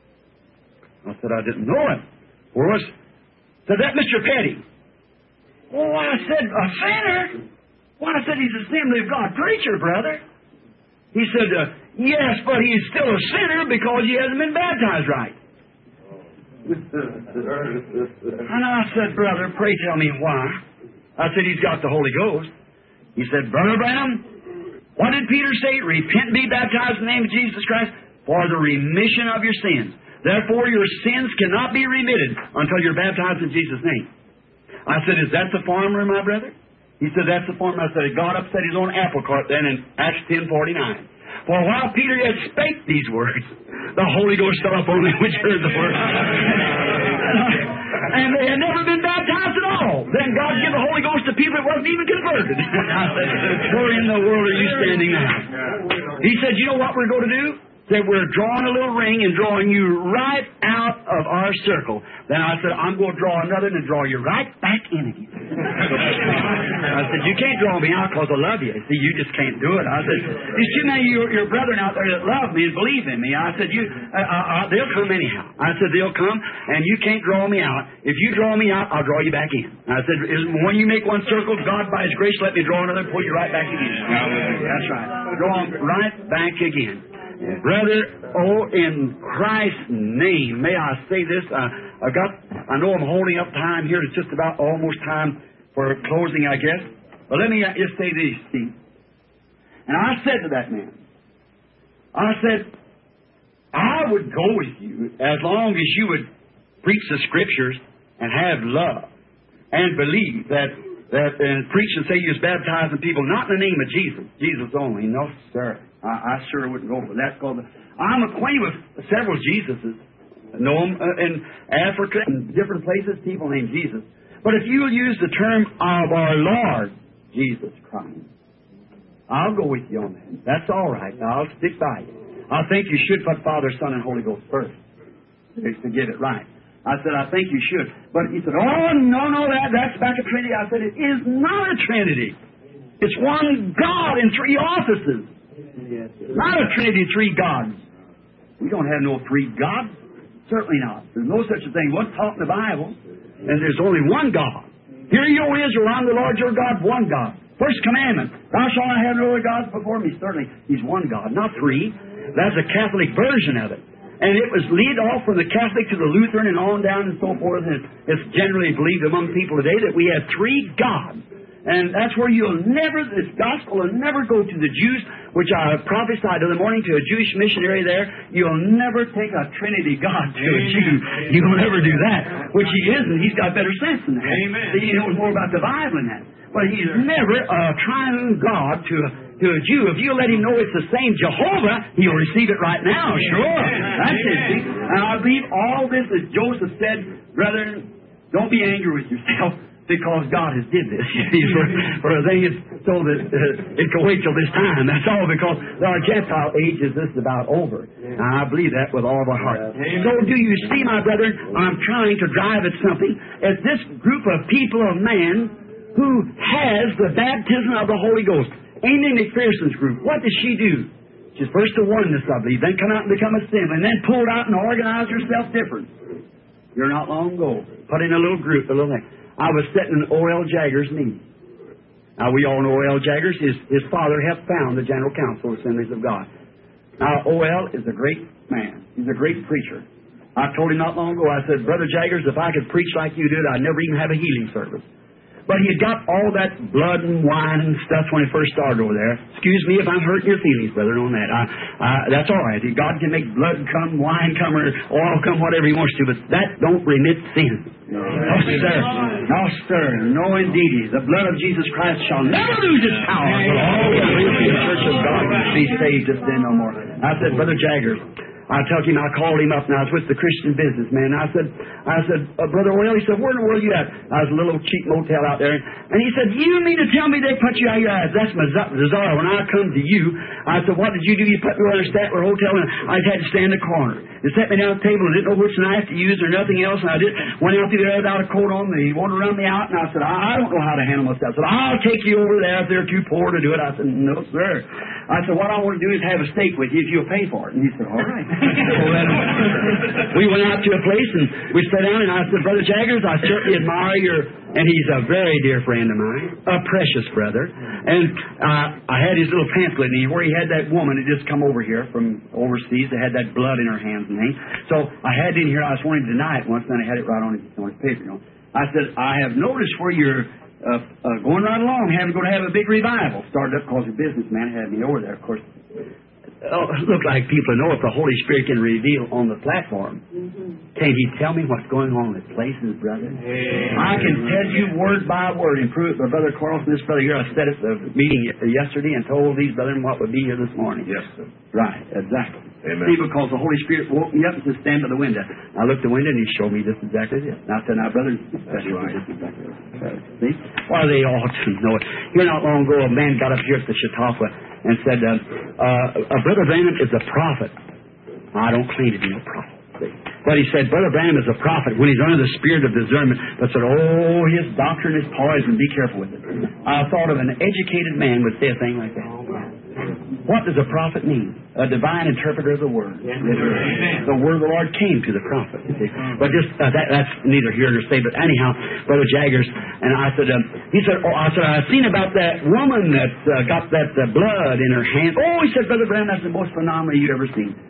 I said, "I didn't know it." Where was? Said, "That Mister Petty." Oh, I said, "A sinner?" Well, I said, "He's an Assembly of God preacher, brother." He said, uh, "Yes, but he's still a sinner because he hasn't been baptized right." And I said, "Brother, pray tell me why." I said, "He's got the Holy Ghost." He said, "Brother Branham, what did Peter say? Repent and be baptized in the name of Jesus Christ for the remission of your sins. Therefore, your sins cannot be remitted until you're baptized in Jesus' name." I said, "Is that the farmer, my brother?" He said, "That's the farmer." I said, "He got upset his own apple cart then in Acts ten forty-nine. For while Peter yet spake these words, the Holy Ghost fell upon them which heard the word. And they had never been baptized at all. Then God gave the Holy Ghost to people that wasn't even converted." I said, "Where in the world are you standing now?" He said, "You know what we're going to do? That we're drawing a little ring and drawing you right out of our circle." Then I said, "I'm going to draw another and draw you right back in again." I said, "You can't draw me out because I love you. See, you just can't do it." I said, "There's too many of your, your brethren out there that love me and believe in me." I said, "You, uh, uh, they'll come anyhow." I said, "They'll come, and you can't draw me out. If you draw me out, I'll draw you back in." I said, "When you make one circle, God, by His grace, let me draw another and pull you right back again." That's right. Draw them right back again. Brother, oh, in Christ's name, may I say this? Uh, I've got, I know I'm holding up time here. It's just about almost time for closing, I guess. But let me just say this, Steve. And I said to that man, I said, I would go with you as long as you would preach the Scriptures and have love and believe that, that and preach and say you was baptizing people, not in the name of Jesus, Jesus only. No, sir. I, I sure wouldn't go for that. I'm acquainted with several Jesuses. I know them uh, in Africa and different places, people named Jesus. But if you use the term of our Lord Jesus Christ, I'll go with you on that. That's all right. I'll stick by you. I think you should put Father, Son, and Holy Ghost first to get it right. I said, I think you should. But he said, oh, no, no, that, that's back to Trinity. I said, it is not a Trinity. It's one God in three offices. Yes. Not a Trinity, three gods. We don't have no three gods. Certainly not. There's no such a thing. What's taught in the Bible? And there's only one God. Hear ye, O Israel, I'm the Lord your God, one God. First commandment, thou shalt not have no other gods before me. Certainly, He's one God, not three. That's a Catholic version of it. And it was lead off from the Catholic to the Lutheran and on down and so forth. And it's generally believed among people today that we have three gods. And that's where you'll never, this gospel will never go to the Jews, which I prophesied in the morning to a Jewish missionary there. You'll never take a Trinity God to a Jew. You'll never do that, which he isn't. He's got better sense than that. Amen. He knows more about the Bible than that. But he's never a triune God to a, to a Jew. If you let him know it's the same Jehovah, he'll receive it right now, sure. That's it. See? And I believe all this, as Joseph said, brethren, don't be angry with yourself, because God has did this. for, for a thing, it's so that uh, it can wait till this time. That's all, because our Gentile age is just about over. And I believe that with all of our heart. So do you see, my brethren, I'm trying to drive at something. As this group of people of man who has the baptism of the Holy Ghost, Amy McPherson's group, what does she do? She's first a oneness, I believe, then come out and become a assembly, and then pulled out and organized herself different. Here not long ago, put in a little group, a little thing. I was sitting in O L Jagger's meeting. Now, we all know O L Jaggers. His, his father helped found the General Council of Assemblies of God. Now, O L is a great man. He's a great preacher. I told him not long ago, I said, Brother Jaggers, if I could preach like you did, I'd never even have a healing service. But he had got all that blood and wine and stuff when he first started over there. Excuse me if I'm hurting your feelings, brother, on that. I, I, that's all right. God can make blood come, wine come, or oil come, whatever he wants to, but that don't remit sin. No, no sir. No, sir. No, indeed. The blood of Jesus Christ shall never lose its power. All the church of God will be saved just then no more. I said, Brother Jaggers, I told him, I called him up, and I was with the Christian businessman. I said, I said, uh, Brother Will, he said, where in the world are you at? I was in a little cheap motel out there. And he said, you mean to tell me they put you out of your eyes? That's bizarre. When I come to you, I said, what did you do? You put me in a Statler hotel, and I had to stand in the corner. They set me down at the table and didn't know which knife to use or nothing else. And I did, went out through there without a coat on. They wanted to run me out. And I said, I don't know how to handle myself. I said, I'll take you over there if they're too poor to do it. I said, no, sir. I said, what I want to do is have a steak with you if you'll pay for it. And he said, all right. We went out to a place and we sat down, and I said, Brother Jaggers, I certainly admire your, and he's a very dear friend of mine, a precious brother. And uh, I had his little pamphlet in here where he had that woman that just come over here from overseas that had that blood in her hands and things. So I had it in here. I was wanting to deny it once, and then I had it right on his, on his paper. You know. I said, I have noticed where you're uh, uh, going right along, having going to have a big revival. Started up because a businessman had me over there, of course. Oh, it looked like people know if the Holy Spirit can reveal on the platform. Mm-hmm. Can't he tell me what's going on in places, brother? Amen. I can tell you word by word and prove it. But Brother Carlson, this brother here, I said at the meeting yesterday and told these brethren what would be here this morning. Yes, sir. Right, exactly. Amen. See, because the Holy Spirit woke me up and said, stand by the window. I looked at the window and he showed me just exactly this. And I said, now, brother, that's right. Just exactly this. See? Well, they all know it. Here not long ago, a man got up here at the Chautauqua and said, uh, uh, Brother Branham is a prophet. I don't claim to be a prophet. See? But he said, Brother Branham is a prophet when he's under the spirit of discernment. But said, oh, his doctrine is poison. Be careful with it. I thought of an educated man would say a thing like that. What does a prophet mean? A divine interpreter of the Word. Yes, the Word of the Lord came to the prophet. You see. But just uh, that, that's neither here nor there. But anyhow, Brother Jaggers, and I said, um, he said, oh, I said, I've seen about that woman that uh, got that uh, blood in her hand. Oh, he said, Brother Branham, that's the most phenomenal you've ever seen.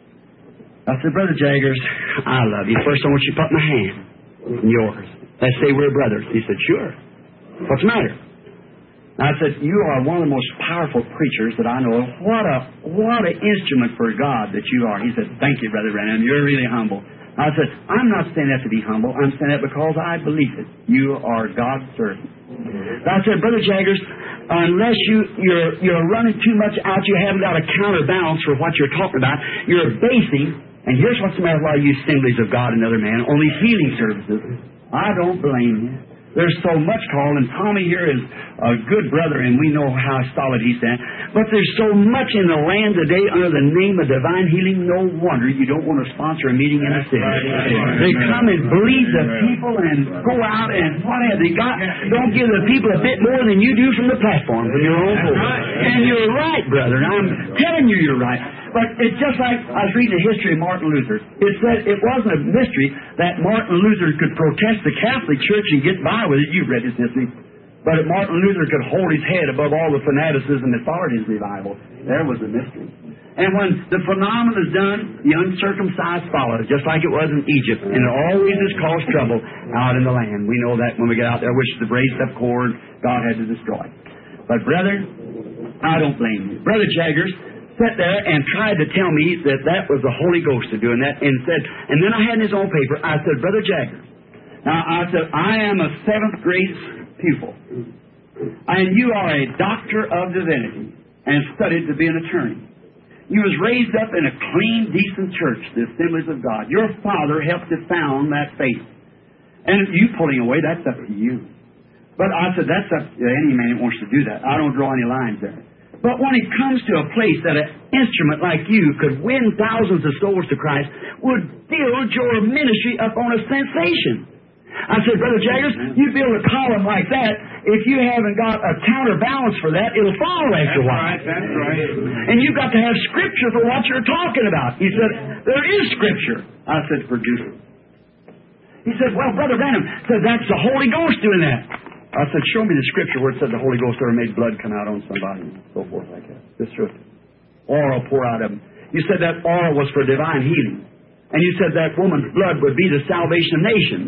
I said, Brother Jaggers, I love you. First, I want you to put my hand in yours. Let's say we're brothers. He said, sure. What's the matter? I said, you are one of the most powerful preachers that I know of. What a what an instrument for God that you are. He said, thank you, Brother Branham. You're really humble. I said, I'm not saying that to be humble. I'm saying that because I believe it. You are God's servant. I said, Brother Jaggers, unless you, you're, you're running too much out, you haven't got a counterbalance for what you're talking about, you're basing, and here's what's the matter with a lot of you assemblies of God and other man, on these healing services. I don't blame you. There's so much called, and Tommy here is a good brother, and we know how solid he's at. But there's so much in the land today under the name of divine healing, no wonder you don't want to sponsor a meeting in the city. They come and bleed the people and go out and what have they got? Don't give the people a bit more than you do from the platform from your own home. And you're right, brother. And I'm telling you you're right. But it's just like I was reading the history of Martin Luther. It said it wasn't a mystery that Martin Luther could protest the Catholic Church and get by with it. You've read his history. But Martin Luther could hold his head above all the fanaticism that followed his revival. There was a mystery. And when the phenomenon is done, the uncircumcised follow, just like it was in Egypt. And it always has caused trouble out in the land. We know that when we get out there, which the raised up corn, God had to destroy. But, brother, I don't blame you. Brother Jaggers sat there and tried to tell me that that was the Holy Ghost doing that, and said, and then I had in his own paper, I said, Brother Jaggers, now I said, I am a seventh grade pupil, and you are a doctor of divinity, and studied to be an attorney. You was raised up in a clean, decent church, the Assemblies of God. Your father helped to found that faith. And you pulling away, that's up to you. But I said, that's up to any man that wants to do that. I don't draw any lines there. But when it comes to a place that an instrument like you could win thousands of souls to Christ, would build your ministry up on a sensation. I said, Brother Jaggers, you build a column like that, if you haven't got a counterbalance for that, it'll fall after a while. That's right, that's right. And you've got to have Scripture for what you're talking about. He said, there is Scripture. I said, produce it. He said, well, Brother Branham said, that's the Holy Ghost doing that. I said, show me the Scripture where it said the Holy Ghost ever made blood come out on somebody and so forth like that. This truth. Oil pour out of them. You said that oil was for divine healing. And you said that woman's blood would be the salvation of nations.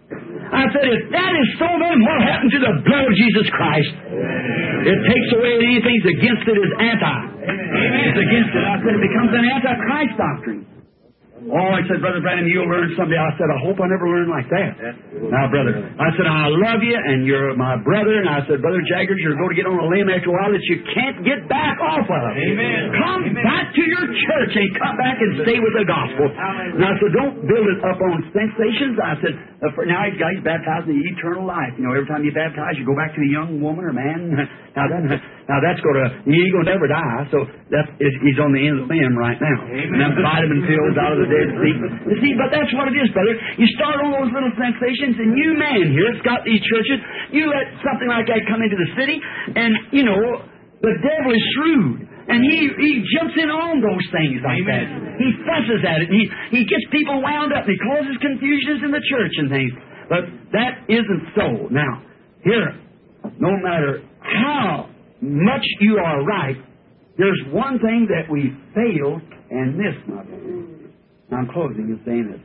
I said, if that is so, then what happened to the blood of Jesus Christ? It takes away anything that's against it is anti. It's against it. I said, it becomes an anti-Christ doctrine. Oh, I said, Brother Branham, you'll learn someday. I said, I hope I never learn like that. Now, brother, I said, I love you, and you're my brother. And I said, Brother Jaggers, you're going to get on a limb after a while that you can't get back off of. Amen. Come Amen. back to your church and come back and stay with the gospel. And I said, don't build it up on sensations. I said, uh, for now he's got he's baptized in the eternal life. You know, every time you baptize, you go back to a young woman or man. Now, that, now that's going to, he ain't going to never die. So that's, he's on the end of the limb right now. Amen. And them vitamin pills out of the dead sea. You see, but that's what it is, brother. You start on those little sensations, and you man here that's got these churches, you let something like that come into the city, and, you know, the devil is shrewd. And he, he jumps in on those things like Amen. That. He fusses at it. And he, he gets people wound up. And he causes confusions in the church and things. But that isn't so. Now, here, no matter how much you are right, there's one thing that we fail and miss, my brother. I'm closing and saying this.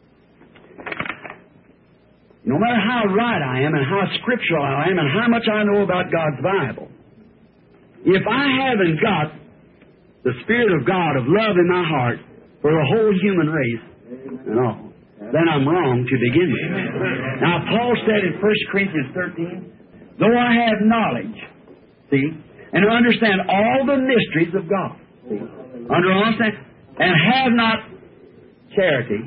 No matter how right I am and how scriptural I am and how much I know about God's Bible, if I haven't got the Spirit of God of love in my heart for the whole human race and all, then I'm wrong to begin with. Now, Paul said in First Corinthians thirteen, though I have knowledge, see, and understand all the mysteries of God, see, under understand, and have not charity,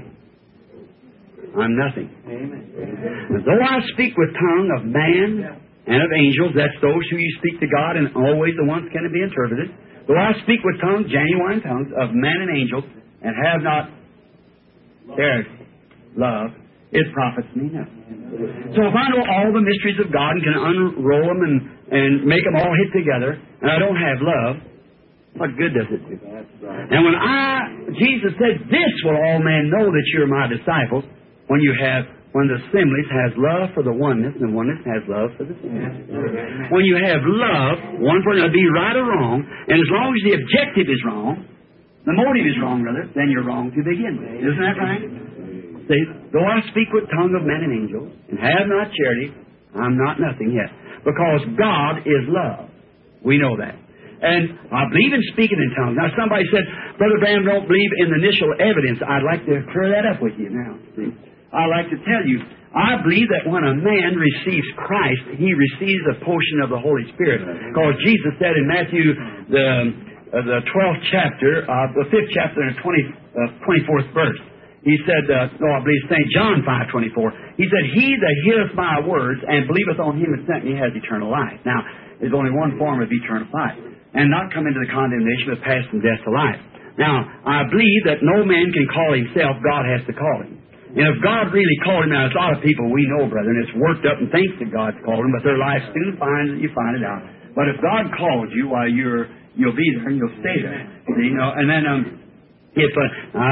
I'm nothing. Amen. Though I speak with tongue of man and of angels, that's those who you speak to God, and always the ones can be interpreted. Though I speak with tongues, genuine tongues, of man and angels, and have not charity, love, it profits me nothing. So if I know all the mysteries of God and can unroll them and, and make them all hit together, and I don't have love, what good does it do? And when I, Jesus said, this will all men know that you're my disciples, when you have, when the assemblies has love for the oneness, and the oneness has love for the assemblies. When you have love, one for another, be right or wrong, and as long as the objective is wrong, the motive is wrong, brother, then you're wrong to begin with. Isn't that right? See, though I speak with tongue of men and angels, and have not charity, I'm not nothing yet. Because God is love. We know that. And I believe in speaking in tongues. Now, somebody said, Brother Branham don't believe in the initial evidence. I'd like to clear that up with you now. See? I'd like to tell you, I believe that when a man receives Christ, he receives a portion of the Holy Spirit. Because Jesus said in Matthew, the uh, the twelfth chapter, uh, the fifth chapter and the twenty, uh, twenty-fourth verse, he said, uh, no, I believe Saint John five twenty-four, he said, he that heareth my words and believeth on him that sent me has eternal life. Now, there's only one form of eternal life, and not come into the condemnation, but pass from death to life. Now, I believe that no man can call himself, God has to call him. And if God really called him, now there's a lot of people we know, brethren, it's worked up and thinks that God's called him, but their life soon finds you find it out. But if God calls you, why you're you'll be there and you'll stay there. You know, and then um, if uh, uh,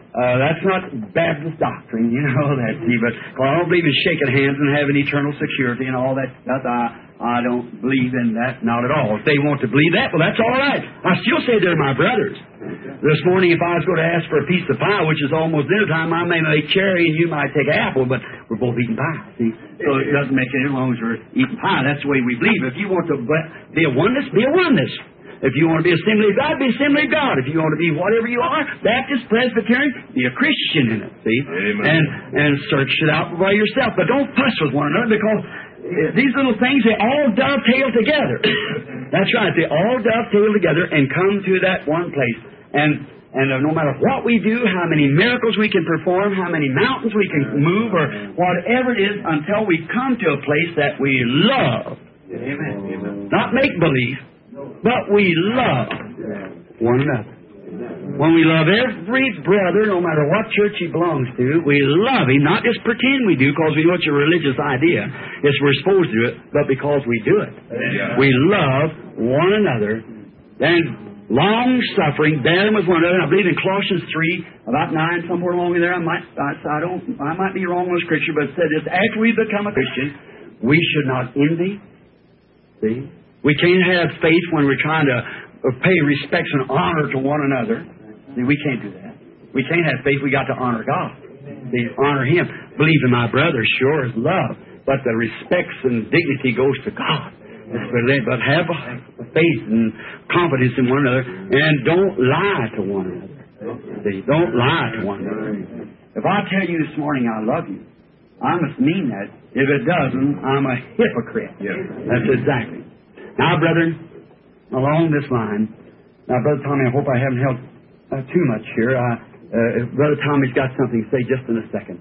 Uh, that's not Baptist doctrine, you know that, see, but well, I don't believe in shaking hands and having eternal security and all that stuff. I, I don't believe in that, not at all. If they want to believe that, well, that's all right. I still say they're my brothers. This morning, if I was going to ask for a piece of pie, which is almost dinner time, I may make cherry and you might take apple, but we're both eating pie, see? So it doesn't make any as long as we're eating pie. That's the way we believe. If you want to be a oneness, be a oneness. If you want to be Assembly of God, be Assembly of God. If you want to be whatever you are, Baptist, Presbyterian, be a Christian in it, see? Amen. And and search it out by yourself. But don't fuss with one another, because these little things, they all dovetail together. That's right. They all dovetail together and come to that one place. And and uh, no matter what we do, how many miracles we can perform, how many mountains we can move, or whatever it is, until we come to a place that we love. Amen. Not make-believe. But we love one another. When we love every brother, no matter what church he belongs to, we love him, not just pretend we do because we know it's a religious idea. Yes, we're supposed to do it, but because we do it. Yeah. We love one another. And long-suffering, bearing with one another. I believe in Colossians three, about nine, somewhere along in there. I might, I, I don't, I might be wrong on Scripture, but it said this: after we become a Christian, we should not envy. See? We can't have faith when we're trying to pay respects and honor to one another. See, we can't do that. We can't have faith. We got to honor God. See, honor Him. Believe in my brother, sure, is love. But the respects and dignity goes to God. But have faith and confidence in one another, and don't lie to one another. See, don't lie to one another. If I tell you this morning I love you, I must mean that. If it doesn't, I'm a hypocrite. Yeah. That's exactly. Now, brethren, along this line, now, Brother Tommy, I hope I haven't held uh, too much here. Uh, uh, Brother Tommy's got something to say just in a second.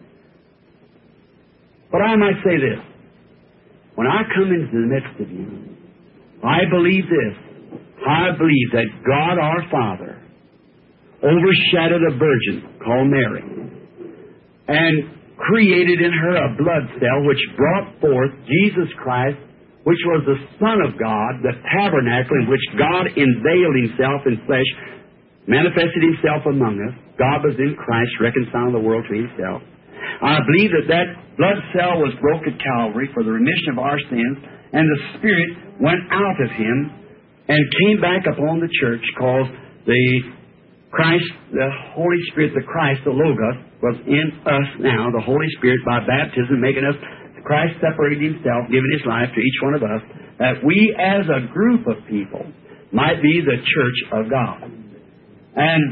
But I might say this. When I come into the midst of you, I believe this. I believe that God our Father overshadowed a virgin called Mary and created in her a blood cell which brought forth Jesus Christ, which was the Son of God, the tabernacle in which God unveiled Himself in flesh, manifested Himself among us. God was in Christ, reconciling the world to Himself. I believe that that blood cell was broke at Calvary for the remission of our sins, and the Spirit went out of Him and came back upon the church, called the Christ, the Holy Spirit, the Christ, the Logos, was in us now, the Holy Spirit, by baptism, making us, Christ separated Himself, giving His life to each one of us, that we as a group of people might be the church of God. And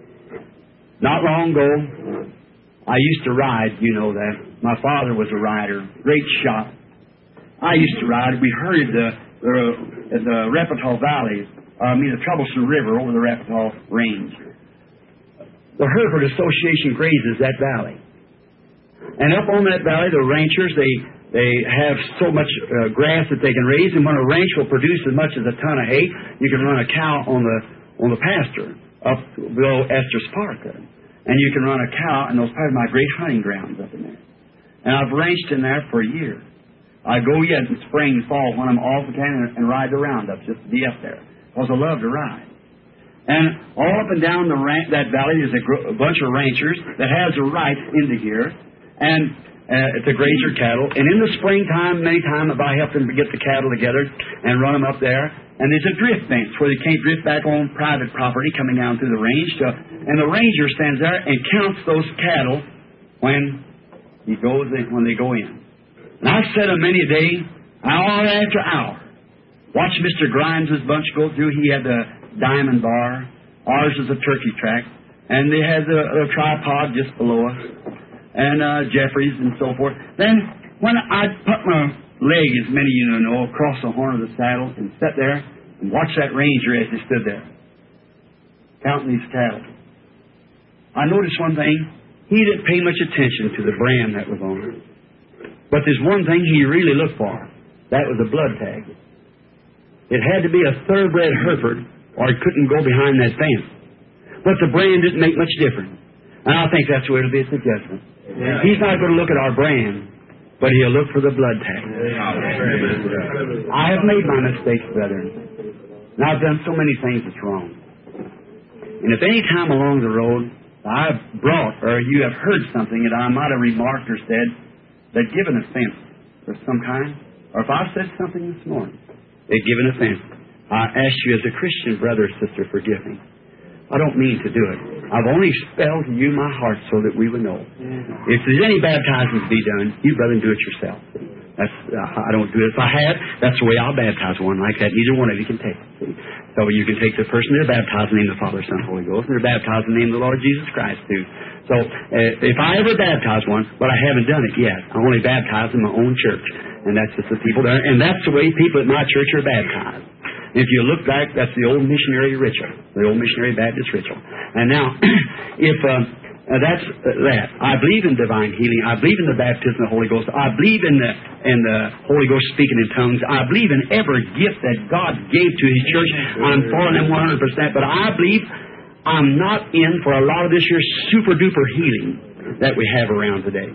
not long ago, I used to ride, you know that. My father was a rider, great shot. I used to ride. We herded the, the, the Repetile Valley, I mean the Troublesome River over the Repetile Range. The Hereford Association grazes that valley. And up on that valley, the ranchers, they they have so much uh, grass that they can raise, and when a ranch will produce as much as a ton of hay, you can run a cow on the on the pasture up below Estes Park there. And you can run a cow, and those are my great hunting grounds up in there. And I've ranched in there for a year. I go yet in spring and fall when I'm off the can and, and ride the roundups just to be up there, because I love to ride. And all up and down the ran- that valley is a, gr- a bunch of ranchers that has a right into here, and uh, it's a grazer cattle. And in the springtime, many times I help them to get the cattle together and run them up there. And there's a drift fence where they can't drift back on private property coming down through the range. To, and the ranger stands there and counts those cattle when he goes in, when they go in. And I've said them many a day, hour after hour. Watch Mister Grimes' bunch go through. He had the diamond bar. Ours is a turkey track. And they had a, a tripod just below us. And uh, Jeffries and so forth. Then when I put my leg, as many of you know, across the horn of the saddle and sat there and watched that ranger as he stood there, counting these cattle, I noticed one thing. He didn't pay much attention to the brand that was on it. But there's one thing he really looked for. That was a blood tag. It had to be a thoroughbred Hereford, or it couldn't go behind that fence. But the brand didn't make much difference. And I think that's where it'll be at the judgment. Yeah. He's not going to look at our brand, but He'll look for the blood tag. Yeah. I have made my mistakes, brethren. And I've done so many things that's wrong. And if any time along the road I have brought, or you have heard something that I might have remarked or said that give an offense of some kind, or if I said something this morning that give an offense, I ask you as a Christian brother or sister, forgive me. I don't mean to do it. I've only spelled to you my heart so that we would know. If there's any baptizing to be done, you brother do it yourself. That's uh, I don't do it. If I had, that's the way I'll baptize one like that. Neither one of you can take it. See? So you can take the person they're baptized in the name of the Father, Son, and Holy Ghost, and they're baptized in the name of the Lord Jesus Christ too. So uh, if I ever baptize one, but I haven't done it yet, I only baptize in my own church, and that's just the people there, and that's the way people at my church are baptized. If you look back, that's the old missionary ritual, the old missionary Baptist ritual. And now, if uh, uh, that's uh, that, I believe in divine healing. I believe in the baptism of the Holy Ghost. I believe in the in the Holy Ghost speaking in tongues. I believe in every gift that God gave to His church. I'm for them one hundred percent. But I believe I'm not in for a lot of this year's super duper healing that we have around today.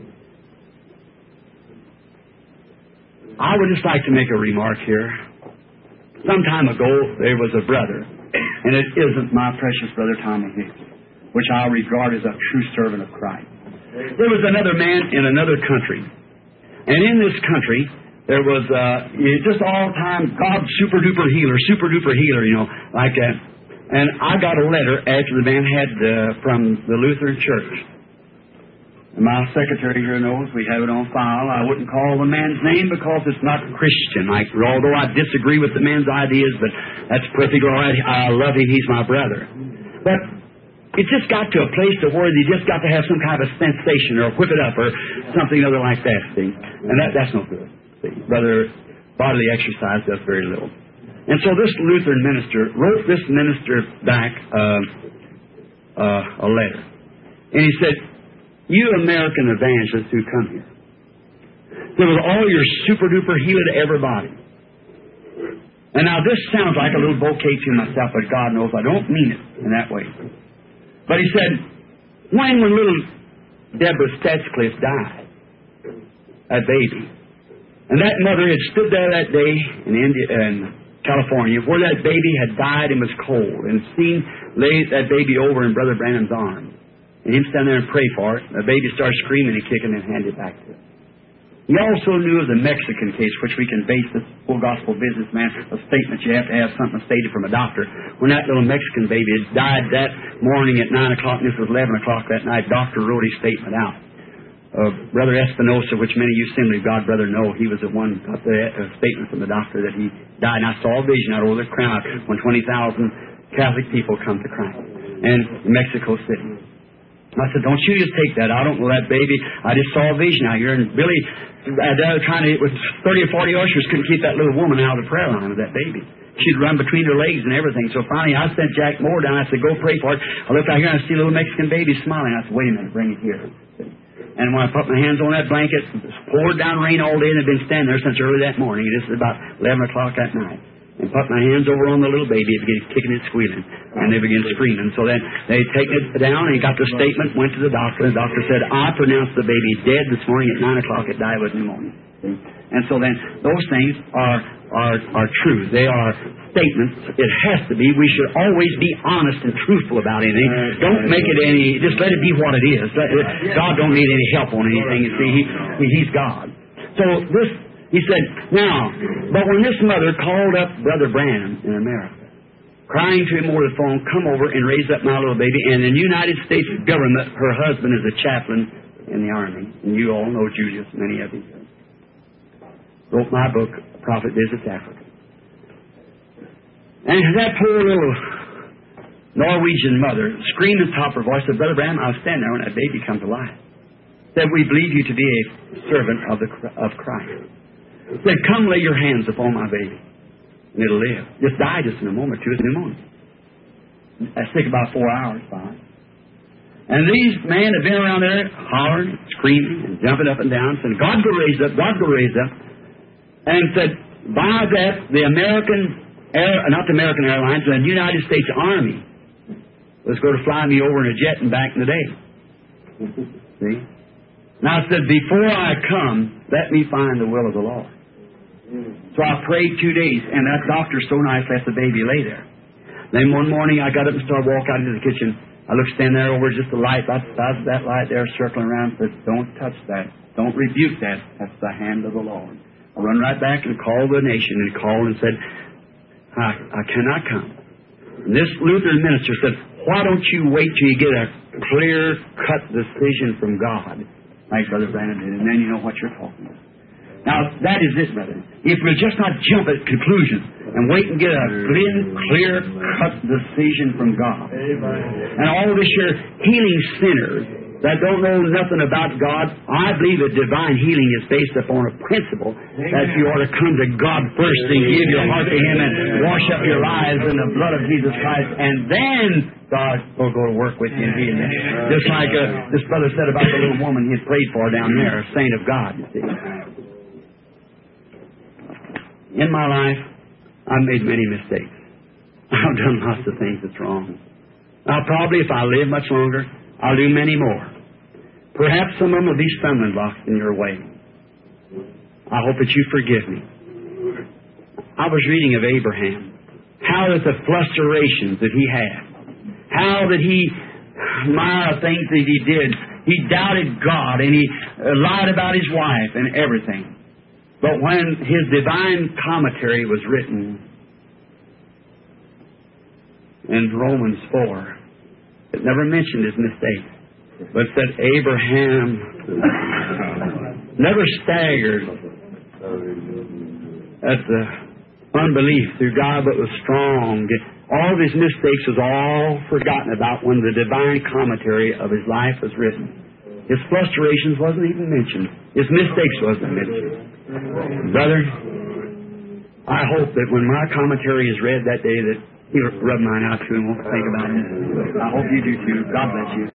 I would just like to make a remark here. Some time ago, there was a brother, and it isn't my precious brother Tommy Hicks, which I regard as a true servant of Christ. There was another man in another country, and in this country, there was uh, just all-time God super-duper healer, super-duper healer, you know, like that. And I got a letter after the man had uh, from the Lutheran Church. My secretary here knows we have it on file. I wouldn't call the man's name because it's not Christian. Like, although I disagree with the man's ideas, but that's perfectly all right. I love him. He's my brother. But it just got to a place to where you just got to have some kind of a sensation or whip it up or something other like that, see? And that, that's no good, see? Brother, bodily exercise does very little. And so this Lutheran minister wrote this minister back uh, uh, a letter. And he said, you American evangelists who come here, there was all your super-duper healer to everybody. And now this sounds like a little bouquet to myself, but God knows I don't mean it in that way. But he said, when, when little Deborah Statscliffe died, that baby, and that mother had stood there that day in India, in California, where that baby had died and was cold, and seen lay that baby over in Brother Branham's arms. And him stand there and pray for it. The baby starts screaming and kicking and hand it back to him. He also knew of the Mexican case, which we can base this full gospel businessman, a statement you have to have something stated from a doctor. When that little Mexican baby had died that morning at nine o'clock, and this was eleven o'clock that night, doctor wrote his statement out. Uh, Brother Espinosa, which many of you Assembly of God brother know, he was the one who got the uh, statement from the doctor that he died. And I saw a vision out over the crowd when twenty thousand Catholic people come to Christ in Mexico City. I said, don't you just take that. I don't know that baby. I just saw a vision out here. And Billy, uh, trying to, with thirty or forty ushers, couldn't keep that little woman out of the prayer line with that baby. She'd run between her legs and everything. So finally, I sent Jack Moore down. I said, go pray for it. I looked out here and I see a little Mexican baby smiling. I said, wait a minute, bring it here. And when I put my hands on that blanket, it poured down rain all day, and they've been standing there since early that morning. This is about eleven o'clock that night. And put my hands over on the little baby, it began kicking and squealing, and they began screaming. So then they take it down, and he got the statement, went to the doctor, and the doctor said, I pronounced the baby dead this morning at nine o'clock. It died with pneumonia. And so then those things are are are true. They are statements. It has to be. We should always be honest and truthful about anything. Don't make it any. Just let it be what it is. God don't need any help on anything. You see, he, He's God. So this. He said, now, but when this mother called up Brother Branham in America, crying to him over the phone, come over and raise up my little baby, and in the United States government, her husband is a chaplain in the Army, and you all know Julius, many of you. Wrote my book, Prophet Visits Africa. And that poor little Norwegian mother screamed at the top of her voice, said, Brother Branham, I was standing there when that baby come to life. Said, we believe you to be a servant of the of Christ. Said, come lay your hands upon my baby, and it'll live. Just died just in a moment or two of pneumonia. That's sick about four hours, fine. And these men have been around there hollering, screaming, and jumping up and down, saying, God go raise up, God go raise up. And said, by that, the American, Air, not the American Airlines, the United States Army was going to fly me over in a jet and back in the day. See? Now I said, before I come, let me find the will of the Lord. So I prayed two days, and that doctor so nice let the baby lay there. Then one morning I got up and started walking out into the kitchen, I looked stand there over just the light, about the size of that light there, circling around, and said, don't touch that. Don't rebuke that. That's the hand of the Lord. I run right back and called the nation and called and said, I, I cannot come. And this Lutheran minister said, why don't you wait till you get a clear-cut decision from God, like Brother Brandon did, and then you know what you're talking about. Now, that is it, brother. If we'll just not jump at conclusions and wait and get a clear-cut decision from God. Amen. And all this here healing sinners that don't know nothing about God, I believe that divine healing is based upon a principle that you ought to come to God first and give your heart to Him and wash up your lives in the blood of Jesus Christ, and then God will go to work with you and heal you. Just like uh, this brother said about the little woman he had prayed for down there, a saint of God, you see. In my life, I've made many mistakes. I've done lots of things that's wrong. Now, probably if I live much longer, I'll do many more. Perhaps some of them will be stumbling blocks in your way. I hope that you forgive me. I was reading of Abraham. How that the frustrations that he had. How that he, my things that he did. He doubted God and he lied about his wife and everything. But when his divine commentary was written in Romans four, it never mentioned his mistakes, but said Abraham never staggered at the unbelief through God, but was strong. All of his mistakes was all forgotten about when the divine commentary of his life was written. His frustrations wasn't even mentioned. His mistakes wasn't mentioned. Brother, I hope that when my commentary is read that day that he'll rub mine out too and won't think about it. I hope you do too. God bless you.